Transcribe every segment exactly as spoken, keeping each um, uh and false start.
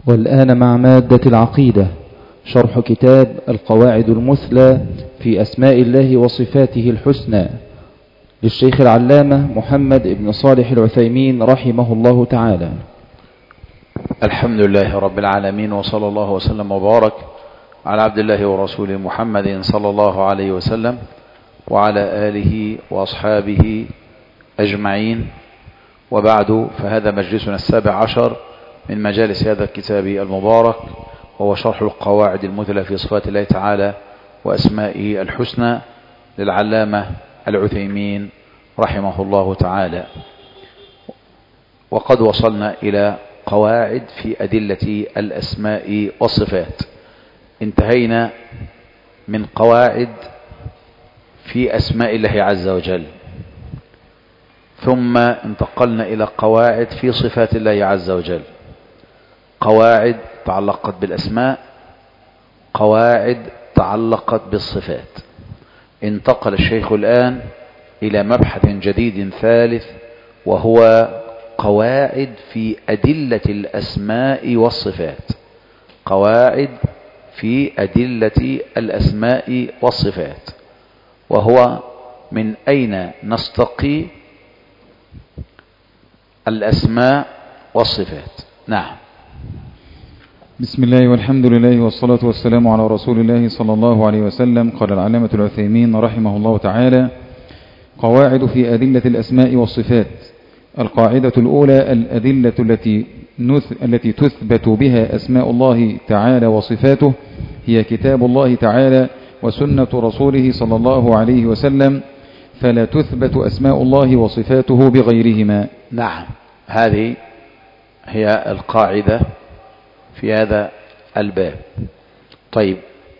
والآن مع مادة العقيدة، شرح كتاب القواعد المثلى في أسماء الله وصفاته الحسنى للشيخ العلامة محمد بن صالح العثيمين رحمه الله تعالى. الحمد لله رب العالمين، وصلى الله وسلم وبارك على عبد الله ورسوله محمد صلى الله عليه وسلم وعلى آله وأصحابه أجمعين، وبعد، فهذا مجلسنا السابع عشر من مجالس هذا الكتاب المبارك، وهو شرح القواعد المثلى في صفات الله تعالى وأسمائه الحسنى للعلامة العثيمين رحمه الله تعالى. وقد وصلنا إلى قواعد في أدلة الأسماء والصفات. انتهينا من قواعد في أسماء الله عز وجل، ثم انتقلنا إلى قواعد في صفات الله عز وجل، قواعد تعلقت بالأسماء، قواعد تعلقت بالصفات. انتقل الشيخ الآن إلى مبحث جديد ثالث، وهو قواعد في أدلة الأسماء والصفات. قواعد في أدلة الأسماء والصفات، وهو من أين نستقي الأسماء والصفات. نعم. بسم الله والحمد لله والصلاة والسلام على رسول الله صلى الله عليه وسلم. قال العلامة العثيمين رحمه الله تعالى: قواعد في أدلة الأسماء والصفات. القاعدة الأولى: الأدلة التي التي تثبت بها أسماء الله تعالى وصفاته هي كتاب الله تعالى وسنة رسوله صلى الله عليه وسلم، فلا تثبت أسماء الله وصفاته بغيرهما. نعم، هذه هي القاعدة في هذا الباب. طيب،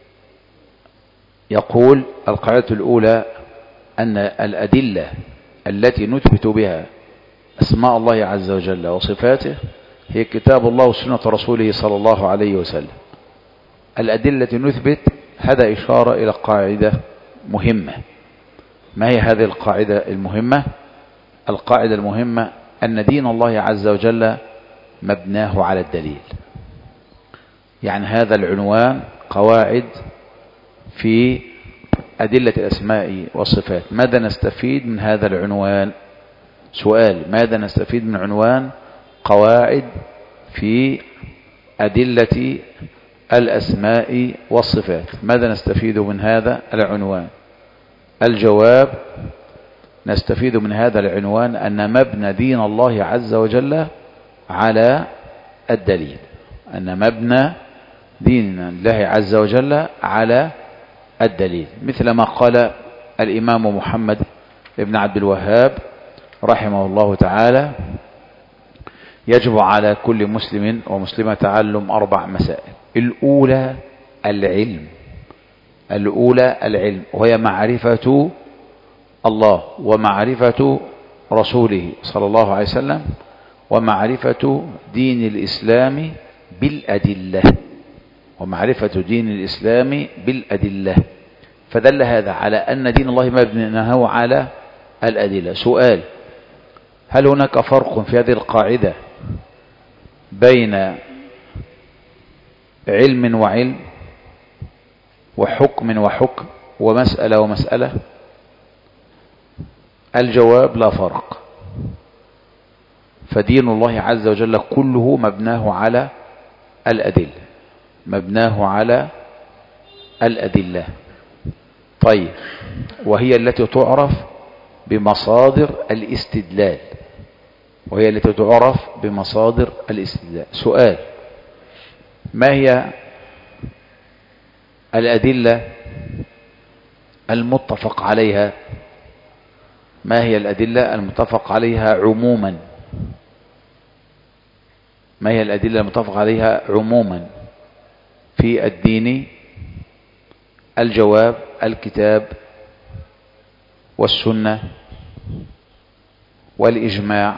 يقول القاعدة الأولى أن الأدلة التي نثبت بها أسماء الله عز وجل وصفاته هي كتاب الله وسنة رسوله صلى الله عليه وسلم. الأدلة التي نثبت، هذا إشارة إلى قاعدة مهمة. ما هي هذه القاعدة المهمة؟ القاعدة المهمة أن دين الله عز وجل مبناه على الدليل. يعني هذا العنوان قواعد في أدلة الأسماء والصفات. ماذا نستفيد من هذا العنوان؟ سؤال: ماذا نستفيد من عنوان قواعد في أدلة الأسماء والصفات؟ ماذا نستفيد من هذا العنوان؟ الجواب: نستفيد من هذا العنوان أن مبنى دين الله عز وجل على الدليل، أن مبنى دين الله عز وجل على الدليل، مثل ما قال الإمام محمد بن عبد الوهاب رحمه الله تعالى: يجب على كل مسلم ومسلمة تعلم أربع مسائل. الأولى العلم، الأولى العلم وهي معرفة الله ومعرفة رسوله صلى الله عليه وسلم ومعرفة دين الإسلام بالأدلة، ومعرفة دين الإسلام بالأدلة. فدل هذا على أن دين الله مبناه على الأدلة. سؤال: هل هناك فرق في هذه القاعدة بين علم وعلم وحكم وحكم ومسألة ومسألة؟ الجواب: لا فرق. فدين الله عز وجل كله مبناه على الأدلة، مبناه على الأدلة. طيب، وهي التي تعرف بمصادر الاستدلال، وهي التي تعرف بمصادر الاستدلال. سؤال: ما هي الأدلة المتفق عليها؟ ما هي الأدلة المتفق عليها عموما؟ ما هي الأدلة المتفق عليها عموما في الدين؟ الجواب: الكتاب والسنة والإجماع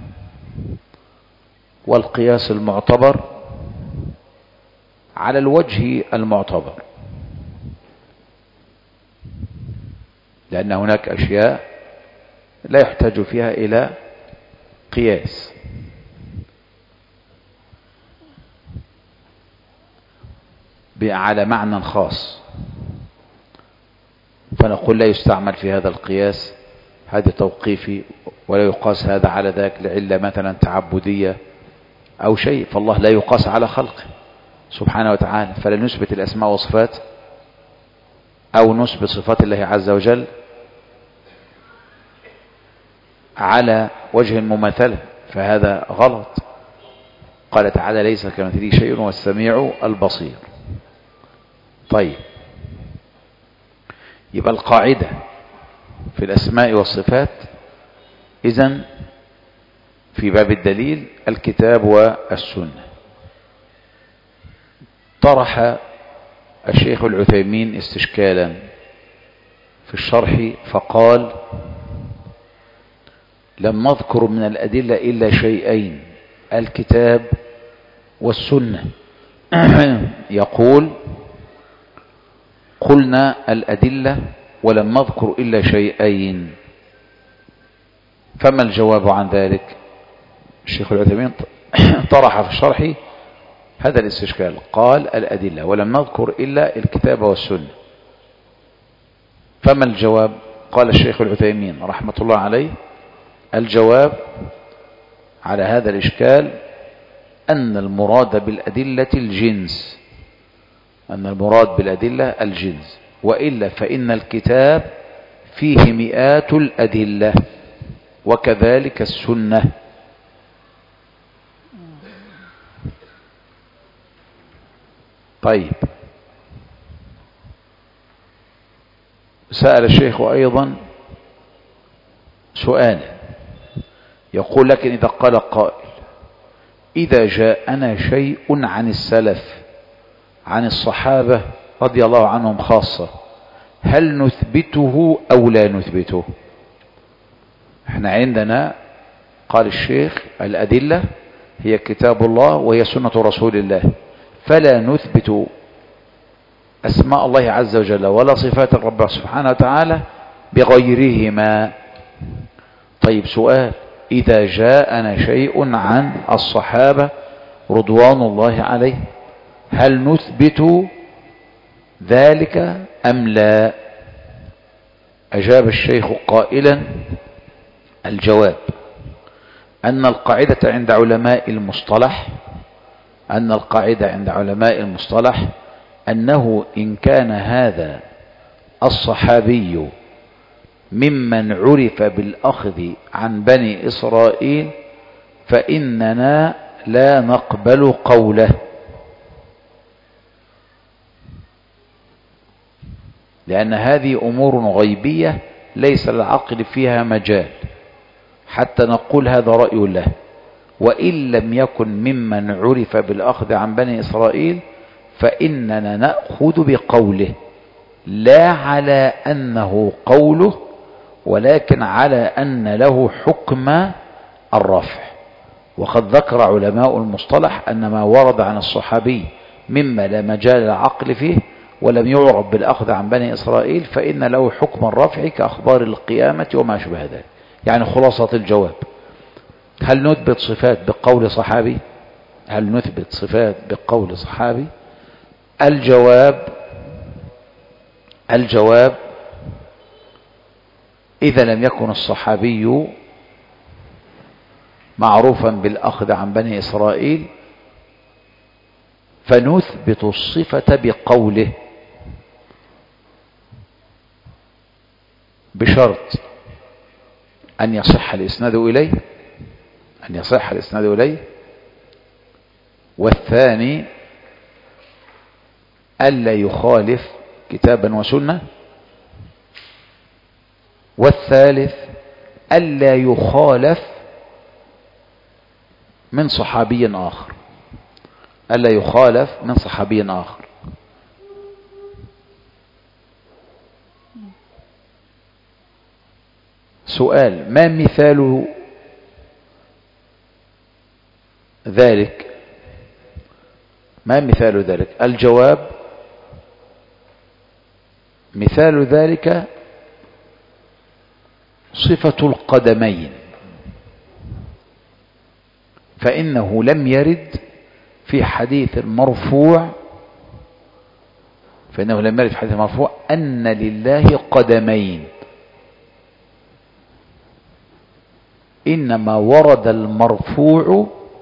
والقياس المعتبر على الوجه المعتبر، لأن هناك أشياء لا يحتاج فيها إلى قياس. على معنى خاص، فنقول لا يستعمل في هذا القياس، هذا توقيفي، ولا يقاس هذا على ذاك لعلة مثلا تعبدية أو شيء، فالله لا يقاس على خلقه سبحانه وتعالى. فلا نثبت الأسماء والصفات أو نثبت صفات الله عز وجل على وجه المماثلة، فهذا غلط. قال تعالى ليس كمثله شيء وهو السميع البصير. طيب، يبقى القاعدة في الأسماء والصفات إذن في باب الدليل الكتاب والسنة. طرح الشيخ العثيمين استشكالا في الشرح فقال لم نذكر من الأدلة إلا شيئين، الكتاب والسنة. يقول قلنا الأدلة ولم نذكر إلا شيئين، فما الجواب عن ذلك؟ الشيخ العثيمين طرح في الشرح هذا الاستشكال، قال الأدلة ولم نذكر إلا الكتاب والسنة، فما الجواب؟ قال الشيخ العثيمين رحمة الله عليه الجواب على هذا الإشكال أن المراد بالأدلة الجنس، أن المراد بالأدلة الجنس، وإلا فإن الكتاب فيه مئات الأدلة وكذلك السنة. طيب، سأل الشيخ أيضا سؤال يقول لكن إذا قال قائل إذا جاءنا شيء عن السلف عن الصحابة رضي الله عنهم خاصة هل نثبته أو لا نثبته؟ احنا عندنا قال الشيخ الأدلة هي كتاب الله وهي سنة رسول الله، فلا نثبت أسماء الله عز وجل ولا صفات الرب سبحانه وتعالى بغيرهما. طيب سؤال، إذا جاءنا شيء عن الصحابة رضوان الله عليه هل نثبت ذلك أم لا؟ أجاب الشيخ قائلا الجواب أن القاعدة عند علماء المصطلح أن القاعدة عند علماء المصطلح أنه إن كان هذا الصحابي ممن عرف بالأخذ عن بني إسرائيل فإننا لا نقبل قوله، لأن هذه أمور غيبية ليس للعقل فيها مجال حتى نقول هذا رأي له، وإن لم يكن ممن عرف بالأخذ عن بني إسرائيل فإننا نأخذ بقوله لا على أنه قوله ولكن على أن له حكم الرفع. وقد ذكر علماء المصطلح أن ما ورد عن الصحابي مما لا مجال العقل فيه ولم يعرف بالأخذ عن بني إسرائيل فإن له حكم الرفع كأخبار القيامة وما شبه ذلك. يعني خلاصة الجواب، هل نثبت صفات بقول صحابي؟ هل نثبت صفات بقول صحابي؟ الجواب الجواب إذا لم يكن الصحابي معروفا بالأخذ عن بني إسرائيل فنثبت الصفة بقوله بشرط أن يصح الإسناد إليه أن يصح الإسناد إليه والثاني ألا يخالف كتابا وسنة، والثالث ألا يخالف من صحابي آخر ألا يخالف من صحابي آخر. سؤال، ما مثال ذلك؟ ما مثال ذلك؟ الجواب مثال ذلك صفة القدمين، فإنه لم يرد في حديث مرفوع فإنه لم يرد في حديث مرفوع أن لله قدمين، إنما ورد المرفوع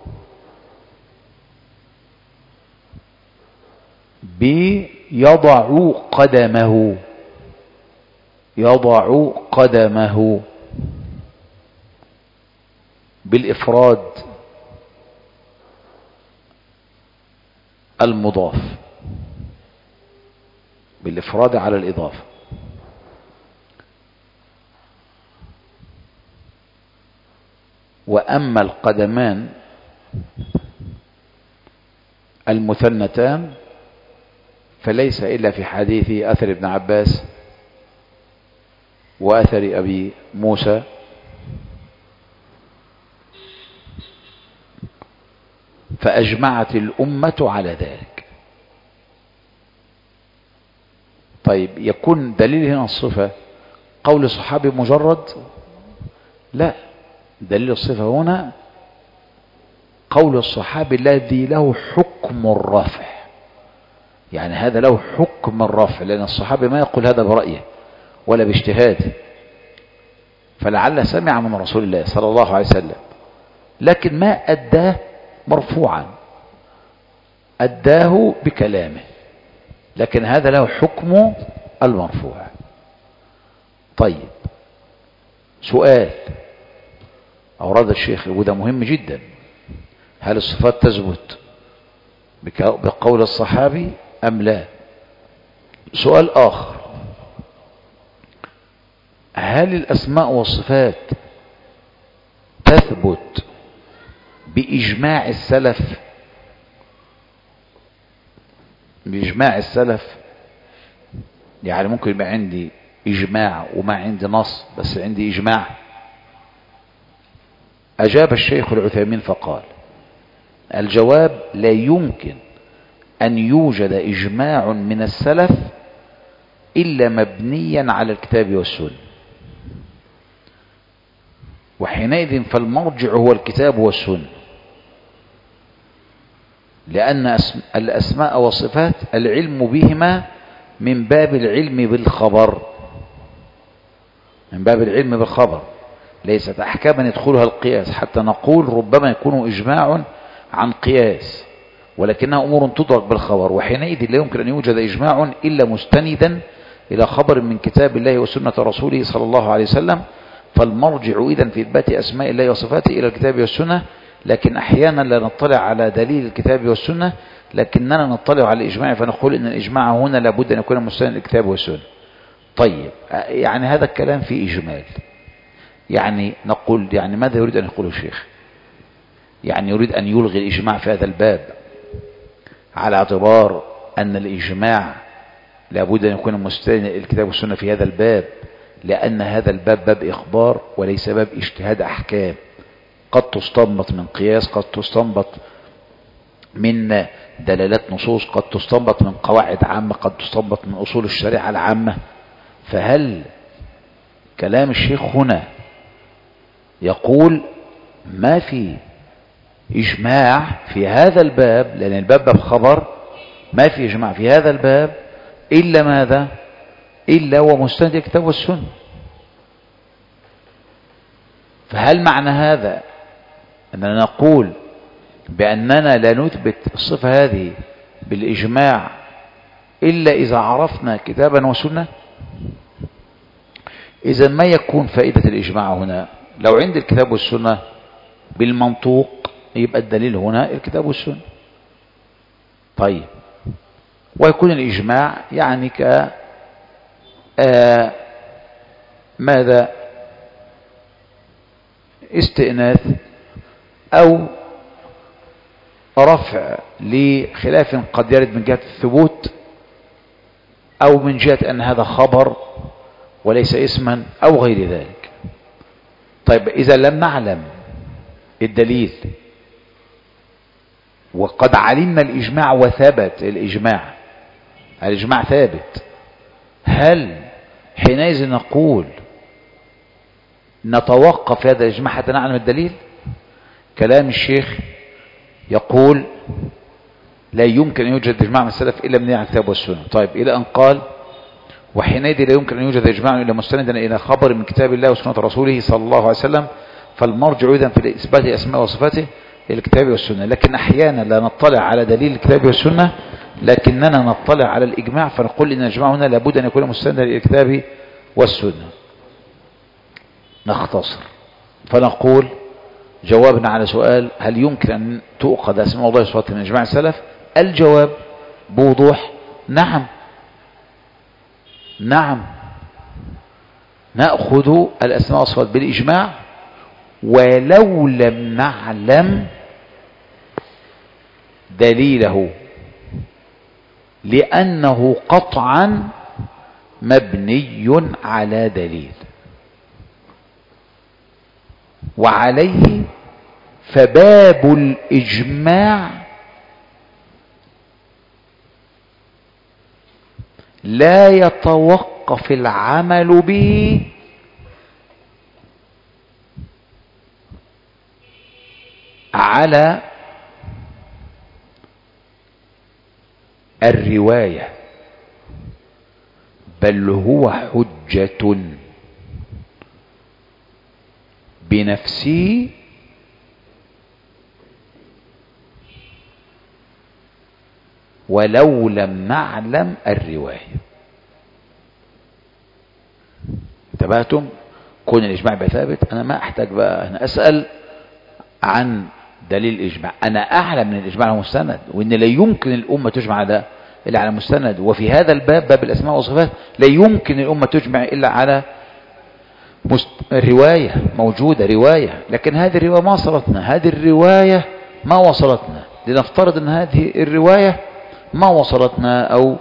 بيضع قدمه، يضع قدمه بالإفراد المضاف، بالإفراد على الإضافة. وأما القدمان المثنتان فليس إلا في حديث أثر ابن عباس وأثر أبي موسى، فأجمعت الأمة على ذلك. طيب يكون دليل هنا الصفة قول صحابي مجرد؟ لا، دليل الصفة هنا قول الصحابي الذي له حكم الرفع، يعني هذا له حكم الرفع، لأن الصحابي ما يقول هذا برأيه ولا باجتهاده، فلعل سمع من رسول الله صلى الله عليه وسلم لكن ما أداه مرفوعا، أداه بكلامه، لكن هذا له حكم المرفوع. طيب سؤال أورد الشيخ وده مهم جدا، هل الصفات تثبت بقول الصحابي أم لا؟ سؤال آخر، هل الأسماء والصفات تثبت بإجماع السلف؟ بإجماع السلف، يعني ممكن يبقى عندي إجماع وما عندي نص بس عندي إجماع. أجاب الشيخ العثيمين فقال الجواب لا يمكن أن يوجد إجماع من السلف إلا مبنيا على الكتاب والسنة، وحينئذ فالمرجع هو الكتاب والسنة، لأن الأسماء والصفات العلم بهما من باب العلم بالخبر، من باب العلم بالخبر، ليست أحكاما يدخلها القياس حتى نقول ربما يكون إجماع عن قياس، ولكنها أمور تدرك بالخبر، وحينئذ لا يمكن أن يوجد إجماع إلا مستندا إلى خبر من كتاب الله وسنة رسوله صلى الله عليه وسلم. فالمرجع إذن في إثبات أسماء الله وصفاته إلى الكتاب والسنة، لكن أحيانا لا نطلع على دليل الكتاب والسنة، لكننا نطلع على الإجماع فنقول إن الإجماع هنا لابد أن يكون مستند للكتاب والسنة. طيب يعني هذا الكلام فيه إجمال، يعني نقول يعني ماذا يريد أن يقوله الشيخ؟ يعني يريد أن يلغي الإجماع في هذا الباب على اعتبار أن الإجماع لابد أن يكون مستند للكتاب والسنة في هذا الباب، لأن هذا الباب باب إخبار وليس باب اجتهاد أحكام قد تستنبط من قياس، قد تستنبط من دلالات نصوص، قد تستنبط من قواعد عامة، قد تستنبط من أصول الشريعة العامة. فهل كلام الشيخ هنا يقول ما في إجماع في هذا الباب، لأن الباب باب خبر، ما في إجماع في هذا الباب إلا ماذا؟ إلا ومستند الكتاب والسنة. فهل معنى هذا أننا نقول بأننا لا نثبت الصفة هذه بالإجماع إلا إذا عرفنا كتابا وسنة؟ إذا ما يكون فائدة الإجماع هنا؟ لو عند الكتاب والسنة بالمنطوق يبقى الدليل هنا الكتاب والسنة. طيب ويكون الإجماع يعني ك آه ماذا استئناث أو رفع لخلاف قد يرد من جهة الثبوت أو من جهة أن هذا خبر وليس اسما أو غير ذلك. طيب إذا لم نعلم الدليل وقد علمنا الإجماع وثبت الإجماع، الإجماع ثابت، هل حينئذ نقول نتوقف في هذا الإجماع حتى نعلم الدليل؟ كلام الشيخ يقول لا يمكن أن يوجد إجماع من السلف إلا من الكتاب والسنة. طيب إلى أن قال وحينئذ لا يمكن أن يوجد إجماع إلا مستندا إلى خبر من كتاب الله وسنة رسوله صلى الله عليه وسلم، فالمرجع إذن في إثبات أسماء وصفاته إلى الكتاب والسنة. لكن أحيانا لا نطلع على دليل الكتاب والسنة، لكننا نطلع على الإجماع فنقول إن الإجماع هنا لابد أن يكون مستندا إلى الكتاب والسنة. نختصر فنقول جوابنا على سؤال هل يمكن أن تؤخذ أسماء الله وصفاته من إجماع السلف؟ الجواب بوضوح نعم. نعم نأخذ الأسماء والصفات بالإجماع ولو لم نعلم دليله، لأنه قطعا مبني على دليل، وعليه فباب الإجماع لا يتوقف العمل به على الرواية، بل هو حجة بنفسه ولو لم نعلم الرواية. انتبهتم؟ كون الإجماع يبقى ثابت، أنا ما أحتاج بقى أنا أسأل عن دليل الإجماع، أنا أعلم من الإجماع المستند، وإن لا يمكن الأمة تجمع على إلا على مستند. وفي هذا الباب باب الأسماء والصفات لا يمكن الأمة تجمع إلا على مست... رواية موجودة رواية، لكن هذه الرواية ما وصلتنا، هذه الرواية ما وصلتنا. لنفترض أن هذه الرواية ما وصلتنا، أو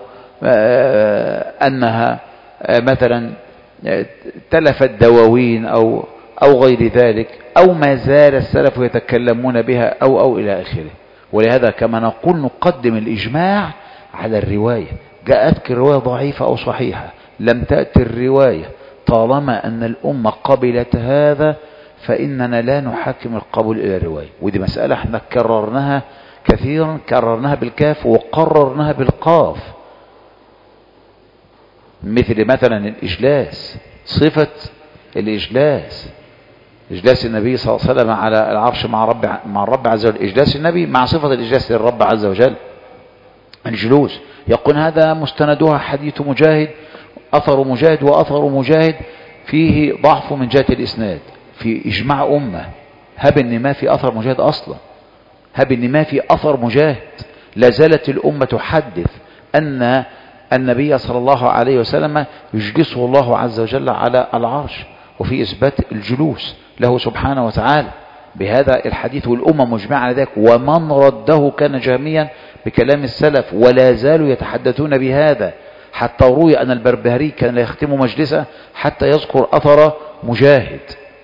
أنها مثلا تلفت دواوين أو أو غير ذلك، أو ما زال السلف يتكلمون بها أو أو إلى آخره. ولهذا كما نقول نقدم الإجماع على الرواية، جاءتك الرواية ضعيفة أو صحيحة، لم تأتي الرواية، طالما أن الأمة قبلت هذا فإننا لا نحكم القبول إلى الرواية. ودي مسألة احنا كررناها كثيرا، كررناها بالكاف وقررناها بالقاف، مثل مثلا الإجلاس، صفة الإجلاس، إجلاس النبي صلى الله عليه وسلم على العرش مع رب مع الرب عز وجل، إجلاس النبي مع صفة الإجلاس للرب عز وجل الجلوس. يقول هذا مستندها حديث مجاهد، أثر مجاهد، وأثر مجاهد فيه ضعف من جهة الإسناد، في إجماع أمة. هب إن ما في أثر مجاهد أصلا، هب إن ما في أثر مجاهد، لازالت الأمة تحدث أن النبي صلى الله عليه وسلم يجلسه الله عز وجل على العرش، وفي إثبات الجلوس له سبحانه وتعالى بهذا الحديث، والأمة مجمعة على ذلك. ومن رده كان جاميا بكلام السلف، ولا زالوا يتحدثون بهذا، حتى روي أن البربهاري كان لا يختم مجلسه حتى يذكر أثر مجاهد.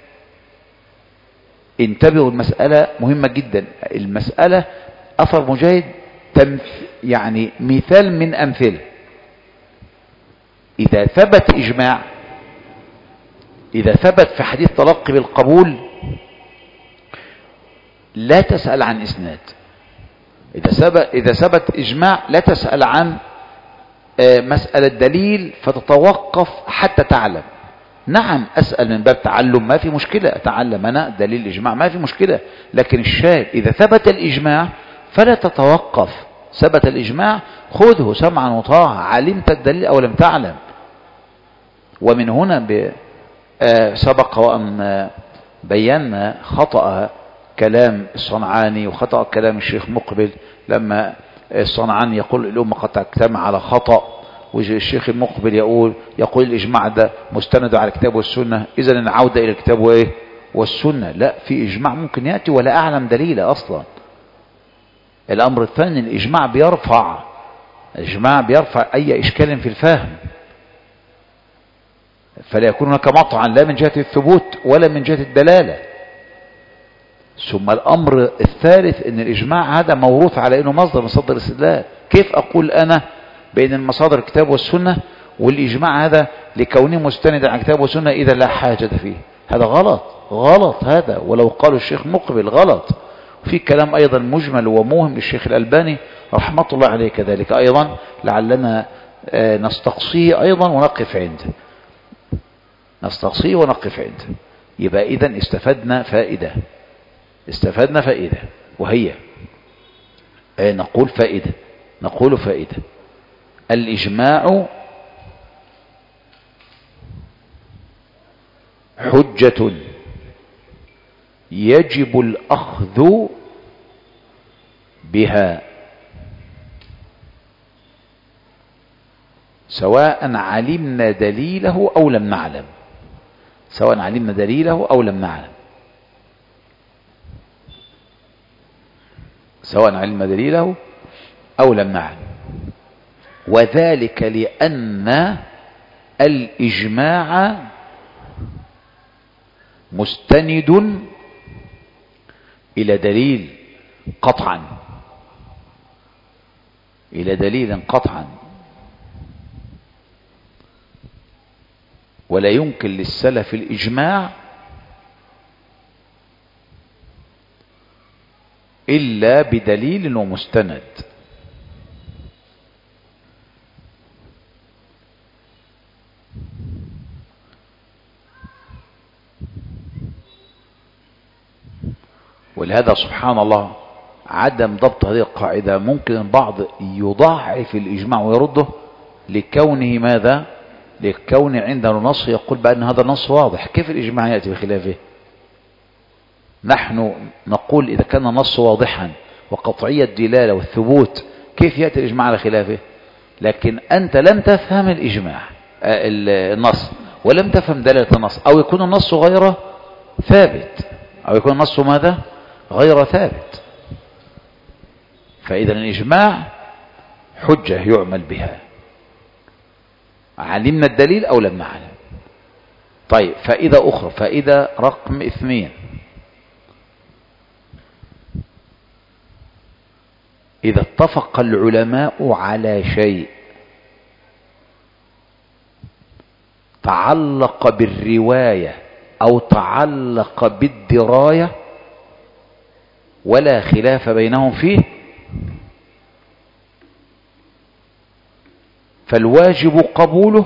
انتبهوا، المسألة مهمة جدا، المسألة أثر مجاهد يعني مثال من أمثله. إذا ثبت إجماع، إذا ثبت في حديث تلقي بالقبول، لا تسأل عن إسناد. إذا ثبت إذا ثبت إجماع لا تسأل عن مسألة دليل فتتوقف حتى تعلم. نعم أسأل من باب تعلم، ما في مشكلة، أتعلم أنا دليل الإجماع ما في مشكلة، لكن الشاهد إذا ثبت الإجماع فلا تتوقف. ثبت الإجماع خذه سمعا وطاعة، علمت الدليل أو لم تعلم. ومن هنا ب... آه سبق وأن بينا خطأ كلام الصنعاني وخطأ كلام الشيخ مقبل، لما الصنعاني يقول الأمة قد تجتمع على خطأ، والشيخ المقبل يقول يقول الإجماع ده مستند على الكتاب والسنة، إذن العودة إلى الكتاب وإيه والسنة. لا، في إجماع ممكن يأتي ولا أعلم دليله أصلا. الأمر الثاني، الإجماع بيرفع الإجماع بيرفع أي إشكال في الفهم، فلا يكون هناك مطعا لا من جهة الثبوت ولا من جهة الدلالة. ثم الأمر الثالث أن الإجماع هذا موروث على أنه مصدر مصدر الاستدلال. كيف أقول أنا بين المصادر الكتاب والسنة والإجماع هذا لكونه مستند على الكتاب والسنة إذا لا حاجة فيه؟ هذا غلط غلط هذا، ولو قالوا الشيخ مقبل غلط. في كلام أيضا مجمل وموهم للشيخ الألباني رحمة الله عليه كذلك أيضا، لعلنا نستقصيه أيضا ونقف عنده، نستقصيه ونقف عنده. يبقى إذن استفدنا فائدة، استفدنا فائدة، وهي نقول فائدة نقول فائدة الإجماع حجة يجب الأخذ بها سواء علمنا دليله أو لم نعلم، سواء علمنا دليله أو لم نعلم، سواء علمنا دليله أو لم نعلم. وذلك لأن الإجماع مستند إلى دليل قطعا، إلى دليل قطعا، ولا يمكن للسلف الإجماع إلا بدليل ومستند. ولهذا سبحان الله عدم ضبط هذه القاعدة ممكن البعض يضاعف الإجماع ويرده لكونه ماذا؟ لكون عندنا نص يقول بأن هذا النص واضح. كيف الإجماع يأتي بخلافه؟ نحن نقول إذا كان النص واضحا وقطعية الدلالة والثبوت كيف يأتي الإجماع على خلافه؟ لكن أنت لم تفهم الإجماع النص ولم تفهم دلالة النص، أو يكون النص غير ثابت، أو يكون النص ماذا؟ غير ثابت. فإذا الإجماع حجة يعمل بها علمنا الدليل أو لم نعلم. طيب فائدة أخرى، فائدة رقم اثنين، إذا اتفق العلماء على شيء تعلق بالرواية أو تعلق بالدراية ولا خلاف بينهم فيه، فالواجب قبوله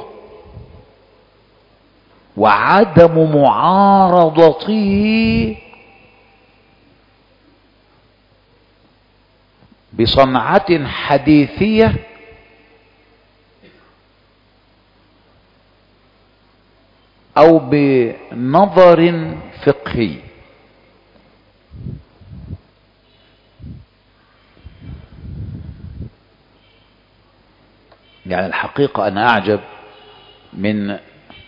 وعدم معارضته بصنعة حديثية أو بنظر فقهي. يعني الحقيقة أنا أعجب من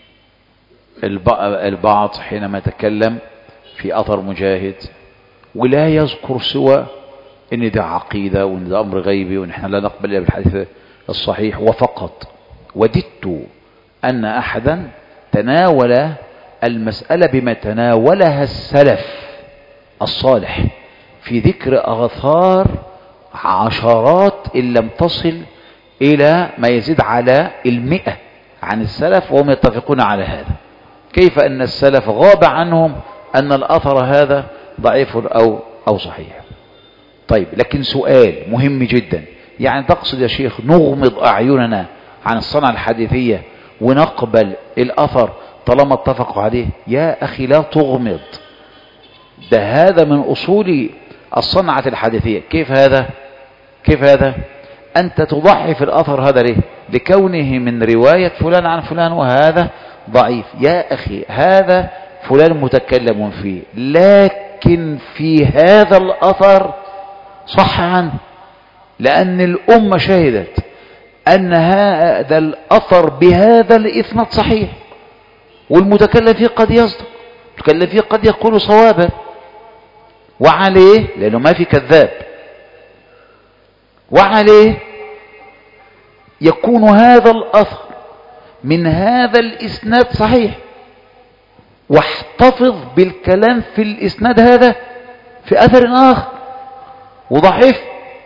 البعض حينما يتكلم في أثر مجاهد ولا يذكر سوى إن ده عقيدة وإن ده أمر غيبي وإن إحنا لا نقبل إلا بالحديث الصحيح وفقط. وددت أن أحدا تناول المسألة بما تناولها السلف الصالح في ذكر آثار عشرات إن لم تصل إلى ما يزيد على المئة عن السلف وهم يتفقون على هذا. كيف أن السلف غاب عنهم أن الأثر هذا ضعيف أو أو صحيح؟ طيب لكن سؤال مهم جدا، يعني تقصد يا شيخ نغمض أعيننا عن الصنعة الحديثية ونقبل الأثر طالما اتفقوا عليه؟ يا أخي لا تغمض، ده هذا من أصول الصنعة الحديثية. كيف هذا؟ كيف هذا؟ أنت تضعف الأثر هذا ليه؟ لكونه من رواية فلان عن فلان وهذا ضعيف. يا أخي هذا فلان متكلم فيه، لكن في هذا الأثر صح عنه، لأن الأمة شهدت أن هذا الأثر بهذا الإسناد صحيح، والمتكلم فيه قد يصدق، المتكلم فيه قد يقول صوابا، وعليه لأنه ما في كذاب، وعليه يكون هذا الأثر من هذا الإسناد صحيح. واحتفظ بالكلام في الإسناد هذا في أثر آخر وضعيف.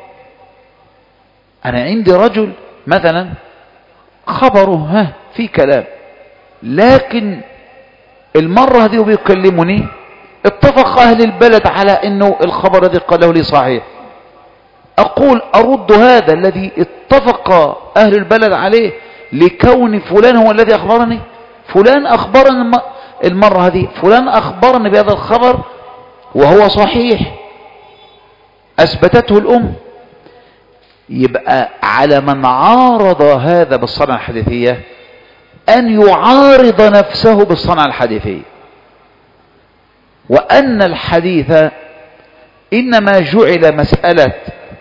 أنا عندي رجل مثلا خبره ها في كلام، لكن المرة هذه وبيكلمني اتفق أهل البلد على أنه الخبر الذي قاله لي صحيح، أقول أرد هذا الذي اتفق أهل البلد عليه لكون فلان هو الذي أخبرني. فلان أخبرني المرة هذه، فلان أخبرني بهذا الخبر وهو صحيح أثبتته الأم. يبقى على من عارض هذا بالصنعة الحديثية أن يعارض نفسه بالصنعة الحديثية، وأن الحديث إنما جعل مسألة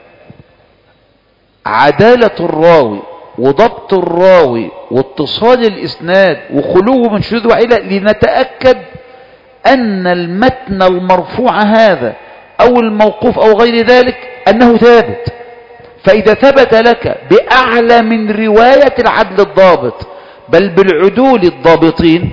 عدالة الراوي وضبط الراوي واتصال الإسناد وخلوه من شذوذ وعلة لنتأكد أن المتن المرفوع هذا أو الموقوف أو غير ذلك أنه ثابت. فإذا ثبت لك بأعلى من رواية العدل الضابط بل بالعدول الضابطين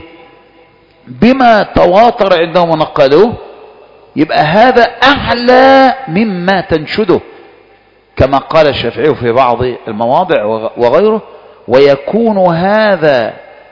بما تواتر عندهم ونقلوه، يبقى هذا أعلى مما تنشده، كما قال الشافعي في بعض المواضع وغيره، ويكون هذا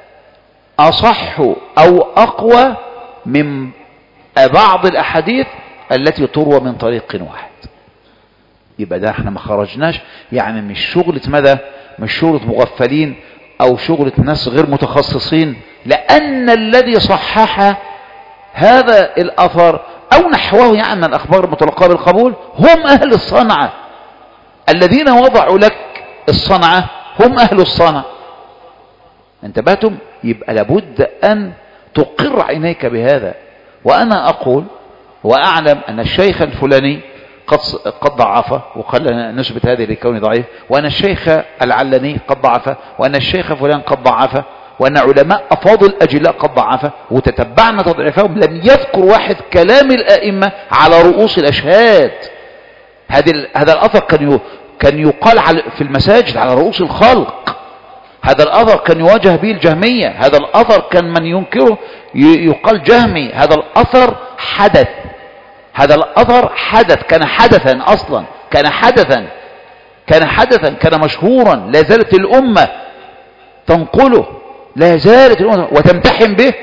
أصح أو أقوى من بعض الأحاديث التي تروى من طريق واحد. يبقى ده احنا ما خرجناش، يعني مش شغلة مدى، مش شغلة مغفلين أو شغلة ناس غير متخصصين، لأن الذي صحح هذا الأثر أو نحوه يعني من الأخبار المتلقاة بالقبول هم أهل الصنعة. الذين وضعوا لك الصنعة هم أهل الصنعة. انتبهتم؟ يبقى لابد أن تقر عينيك بهذا. وأنا أقول وأعلم أن الشيخ الفلاني قد قد ضعفه وقال نثبت هذه لكونه ضعيف، وأن الشيخ العلني قد ضعفه، وأن الشيخ فلان قد ضعفه، وأن علماء أفاضل الأجلاء قد ضعفه، وتتبعنا تضعيفهم لم يذكر واحد كلام الآئمة على رؤوس الأشهاد. هذا هذا الأثر كان كان يقال في المساجد على رؤوس الخلق. هذا الأثر كان يواجه به الجهمية. هذا الأثر كان من ينكره يقال جهمي. هذا الأثر حدث. هذا الأثر حدث، كان حدثا أصلا، كان حدثا كان حدثا كان مشهورا، لا زالت الأمة تنقله، لا زالت الأمة وتمتحن به،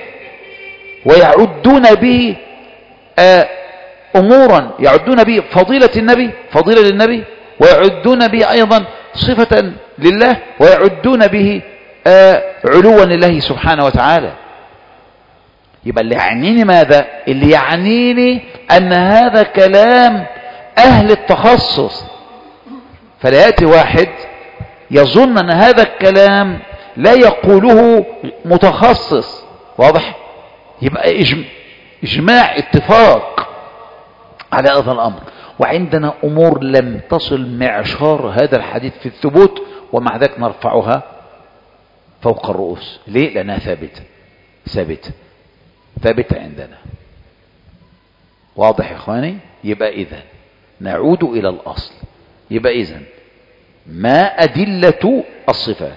ويعدون به آه أمورا، يعدون به فضيلة النبي، فضيلة للنبي، ويعدون به أيضا صفة لله، ويعدون به آه علوا لله سبحانه وتعالى. يبقى اللي يعنيني ماذا؟ اللي يعنيني أن هذا كلام أهل التخصص. فلا يأتي واحد يظن أن هذا الكلام لا يقوله متخصص. واضح؟ يبقى إجماع اتفاق على هذا الأمر، وعندنا أمور لم تصل معشار هذا الحديث في الثبوت، ومع ذلك نرفعها فوق الرؤوس. ليه؟ لأنها ثابتة ثابتة ثابتة عندنا. واضح يا إخواني؟ يبقى إذن نعود إلى الأصل. يبقى إذن ما أدلة الصفات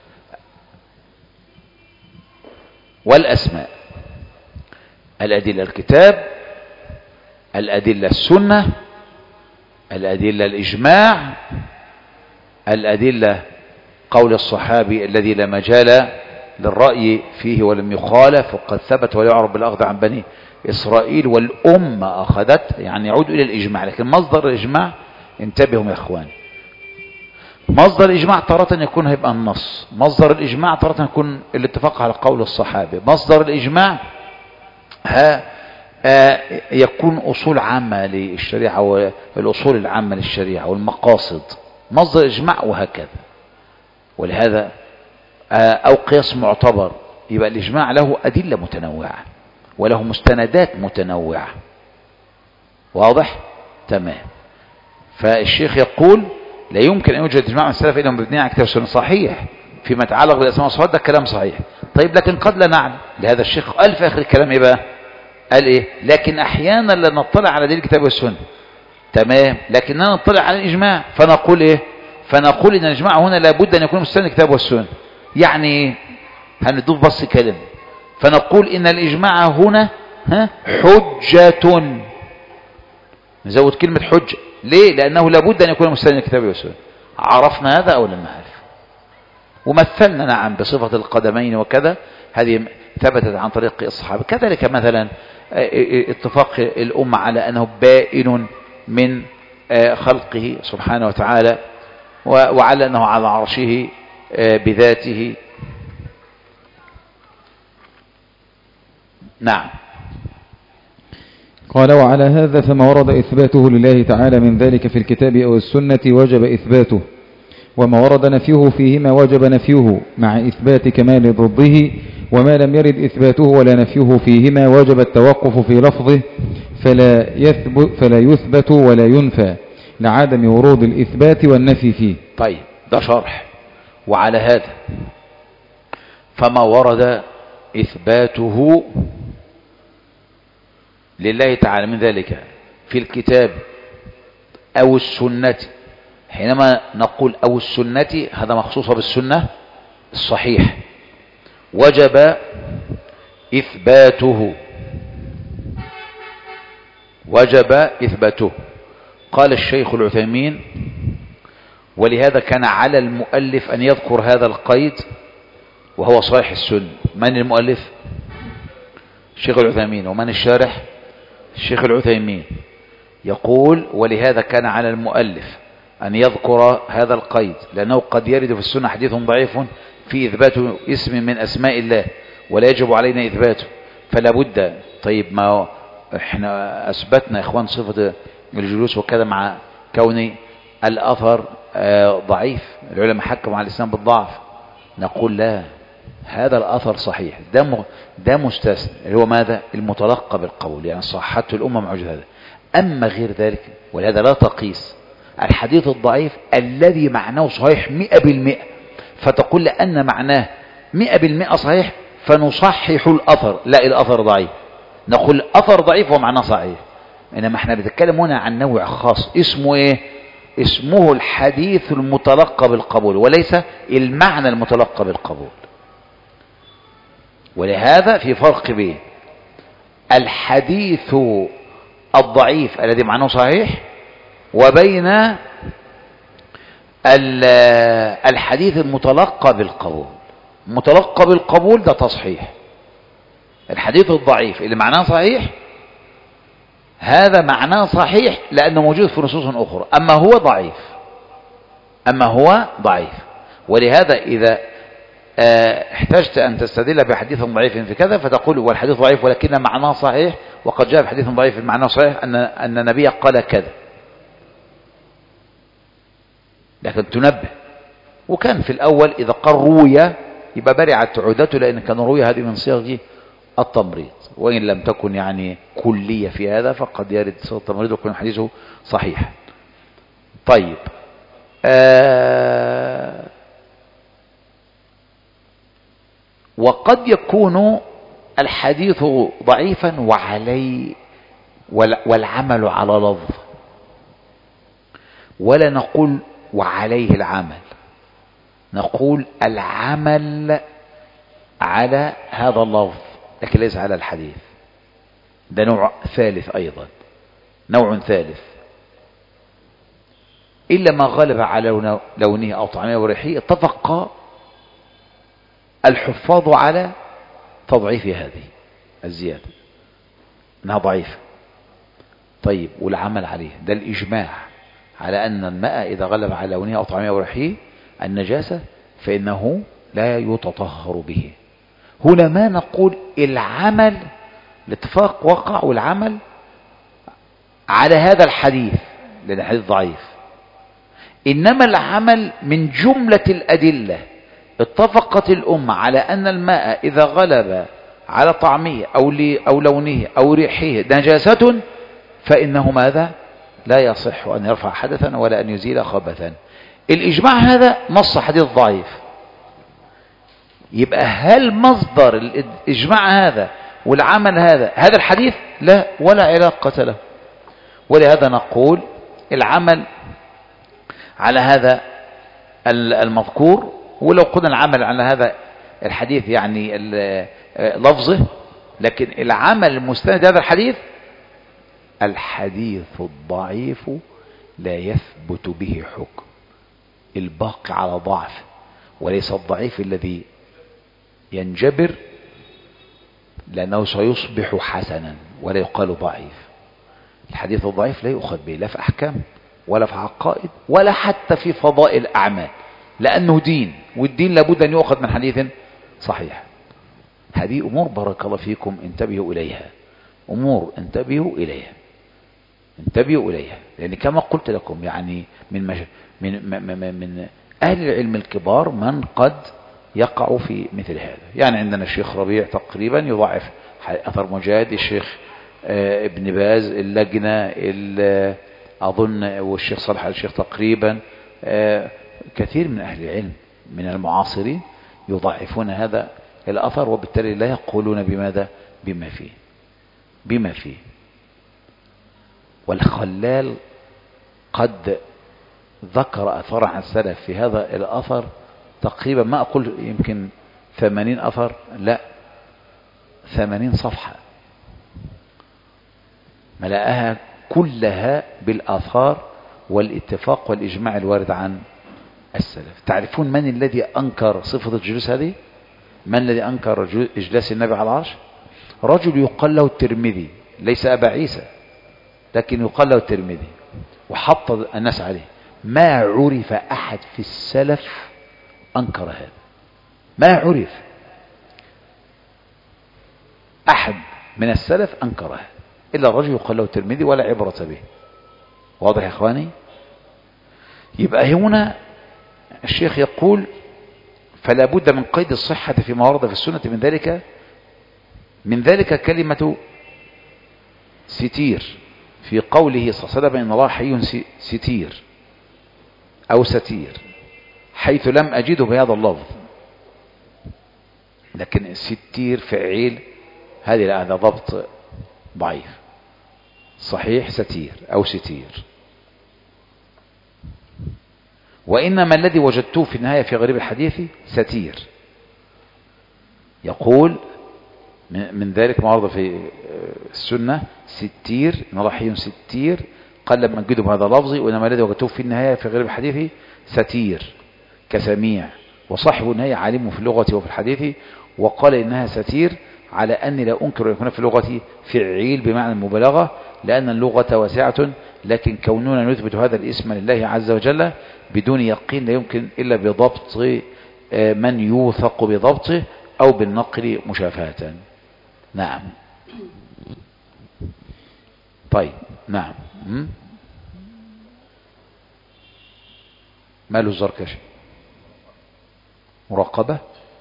والأسماء؟ الأدلة الكتاب، الأدلة السنة، الأدلة الإجماع، الأدلة قول الصحابي الذي لا مجال للرأي فيه ولم يخالف وقد ثبت ولا يعرف بالأخذ عن بني إسرائيل والأمة أخذت، يعني يعود إلى الإجماع. لكن مصدر الإجماع انتبهوا يا إخوان، مصدر الإجماع تارة يكون هيبقى النص، مصدر الإجماع تارة يكون الاتفاق على قول الصحابي، مصدر الإجماع ها آه يكون أصول عامة للشريعة والأصول العامة للشريعة والمقاصد، مصدر الإجماع وهكذا. ولهذا آه أو قياس معتبر. يبقى الإجماع له أدلة متنوعة وله مستندات متنوعة. واضح؟ تمام. فالشيخ يقول لا يمكن أن يوجد إجماع من السلف إلا مبني على كتاب السنة. صحيح فيما يتعلق بالأسماء والصفات، ده كلام صحيح. طيب لكن قد لا نعلم. لهذا الشيخ قال في آخر الكلام إيه بقى؟ قال إيه؟ لكن أحيانا لا نطلع على دليل الكتاب والسنة. تمام. لكننا نطلع على الإجماع فنقول إيه؟ فنقول إن الإجماع هنا لابد أن يكون مستند الكتاب والسنة. يعني هندوف بس كلمة، فنقول إن الإجماع هنا ها حجة. نزود كلمة حجة. ليه؟ لأنه لابد أن يكون مستند الكتاب والسنة. عرفنا هذا أو لم نعرف؟ ومثلنا نعم بصفة القدمين وكذا، هذه ثبتت عن طريق الصحابة. كذلك مثلا اتفاق الأمة على أنه بائن من خلقه سبحانه وتعالى، وعلى أنه على عرشه بذاته. نعم. قال: وعلى هذا فما ورد إثباته لله تعالى من ذلك في الكتاب أو السنة وجب إثباته، وما ورد نفيه فيهما وجب نفيه مع إثبات كمال ضده، وما لم يرد إثباته ولا نفيه فيهما وجب التوقف في لفظه فلا يثبت, فلا يثبت ولا ينفى لعدم ورود الإثبات والنفي فيه. طيب، ده شرح. وعلى هذا فما ورد إثباته لله تعالى من ذلك في الكتاب أو السنة. حينما نقول أو السنة هذا مخصوص بالسنة الصحيح، وجب إثباته وجب إثباته. قال الشيخ العثيمين: ولهذا كان على المؤلف أن يذكر هذا القيد وهو صحيح السنة. من المؤلف؟ الشيخ العثيمين. ومن الشارح؟ الشيخ العثيمين. يقول: ولهذا كان على المؤلف أن يذكر هذا القيد، لأنه قد يرد في السنة حديث ضعيف في إثبات اسم من أسماء الله ولا يجب علينا إثباته، فلا بد. طيب، ما احنا أثبتنا يا إخوان صفة الجلوس وكذا مع كون الأثر ضعيف، العلماء حكموا على الإسلام بالضعف. نقول لا، هذا الأثر صحيح، ده ده مستثنى، اللي هو ماذا؟ المتلقى بالقول، يعني صحته الأمة معجز هذا. أما غير ذلك، ولهذا لا تقيس الحديث الضعيف الذي معناه صحيح مئة بالمئة فتقول لأن معناه مئة بالمئة صحيح فنصحح الأثر، لا، الأثر ضعيف. نقول الأثر ضعيف ومعناه صحيح. إنما احنا بنتكلم هنا عن نوع خاص اسمه ايه؟ اسمه الحديث المتلقى بالقبول، وليس المعنى المتلقى بالقبول. ولهذا في فرق بين الحديث الضعيف الذي معناه صحيح وبين الحديث المتلقى بالقبول. المتلقى بالقبول ده تصحيح. الحديث الضعيف اللي معناه صحيح هذا معناه صحيح لأنه موجود في نصوص أخرى، أما هو ضعيف أما هو ضعيف. ولهذا إذا احتجت أن تستدل بحديث ضعيف في كذا فتقول والحديث ضعيف ولكن معناه صحيح، وقد جاء بحديث ضعيف معناه صحيح أن أن النبي قال كذا، لكن تنبه. وكان في الأول إذا قال روية يبقى برعت عودته، لأن كان روية هذه من صيغ التمريض، وإن لم تكن يعني كلية في هذا فقد يرد صيغ التمريض ويكون حديثه صحيح. طيب، آه وقد يكون الحديث ضعيفا وعليه والعمل على لفظ، ولا نقول وعليه العمل، نقول العمل على هذا اللفظ لكن ليس على الحديث. ده نوع ثالث أيضا، نوع ثالث. إلا ما غلب على لونه أو طعمه وريحه اتفق الحفاظ على تضعيف هذه الزيادة انها ضعيفة. طيب، والعمل عليه ده الإجماع على أن الماء إذا غلب على لونه أو طعمه وريحه النجاسة فإنه لا يتطهر به. هنا ما نقول العمل، الاتفاق وقع والعمل على هذا الحديث لأن الحديث ضعيف، إنما العمل من جملة الأدلة. اتفقت الأمة على أن الماء إذا غلب على طعمه أو, أو لونه أو ريحه نجاسة فإنه ماذا؟ لا يصح أن يرفع حدثا ولا أن يزيل خبثا. الإجماع هذا نص حديث ضعيف. يبقى هل مصدر الإجماع هذا والعمل هذا هذا الحديث؟ لا، ولا علاقة له. ولهذا نقول العمل على هذا المذكور، ولو قلنا العمل على هذا الحديث يعني لفظه، لكن العمل المستند هذا الحديث الحديث الضعيف لا يثبت به حكم، الباقي على ضعف، وليس الضعيف الذي ينجبر لأنه سيصبح حسنا ولا يقال ضعيف. الحديث الضعيف لا يؤخذ به لا في أحكام ولا في عقائد ولا حتى في فضائل أعمال، لأنه دين، والدين لابد أن يؤخذ من حديث صحيح. هذه أمور بارك الله فيكم انتبهوا إليها، أمور انتبهوا إليها انتبهوا إليها لأن كما قلت لكم يعني من مش... من من من أهل العلم الكبار من قد يقع في مثل هذا. يعني عندنا الشيخ ربيع تقريبا يضعف أثر مجاهد، الشيخ ابن باز، اللجنة أظن، والشيخ صالح الشيخ تقريبا، كثير من أهل العلم من المعاصرين يضعفون هذا الأثر، وبالتالي لا يقولون بماذا بما فيه بما فيه والخلال قد ذكر أثر عن السلف في هذا الأثر تقريبا، ما أقول يمكن ثمانين أثر، لا ثمانين صفحة ملأها كلها بالآثار والاتفاق والإجماع الوارد عن السلف. تعرفون من الذي أنكر صفة الجلوس هذه؟ من الذي أنكر إجلاس النبي على العرش؟ رجل يقال له الترمذي، ليس أبا عيسى لكن يقال له الترمذي، وحط الناس عليه. ما عرف أحد في السلف أنكر هذا، ما عرف أحد من السلف أنكر هذا إلا الرجل يقال له الترمذي ولا عبرة به. واضح يا إخواني؟ يبقى هنا الشيخ يقول فلا بد من قيد الصحة فيما ورد في السنة، من ذلك من ذلك كلمة ستير في قوله صلى الله عليه وسلم إن الله حي ستير أو ستير، حيث لم أجده بهذا اللفظ، لكن ستير فعيل هذه لا، هذا ضبط ضعيف، صحيح ستير أو ستير. وإنما الذي وجدته في النهاية في غريب الحديث ستير. يقول من ذلك ما ورد في السنة ستير، إن الله حي ستير، قال لما نجده بهذا اللفظ، وإنما الذي وجدته في النهاية في غريب الحديث ستير كسميع، وصاحب النهاية عالم في اللغة وفي الحديث، وقال إنها ستير على أني لا أنكر أن يكون في اللغة فعيل بمعنى المبالغة، لأن اللغة واسعة، لكن كوننا نثبت هذا الاسم لله عز وجل بدون يقين لا يمكن إلا بضبط من يوثق بضبطه أو بالنقل مشافهة. نعم. طيب نعم. مال الزركشي مراقبة؟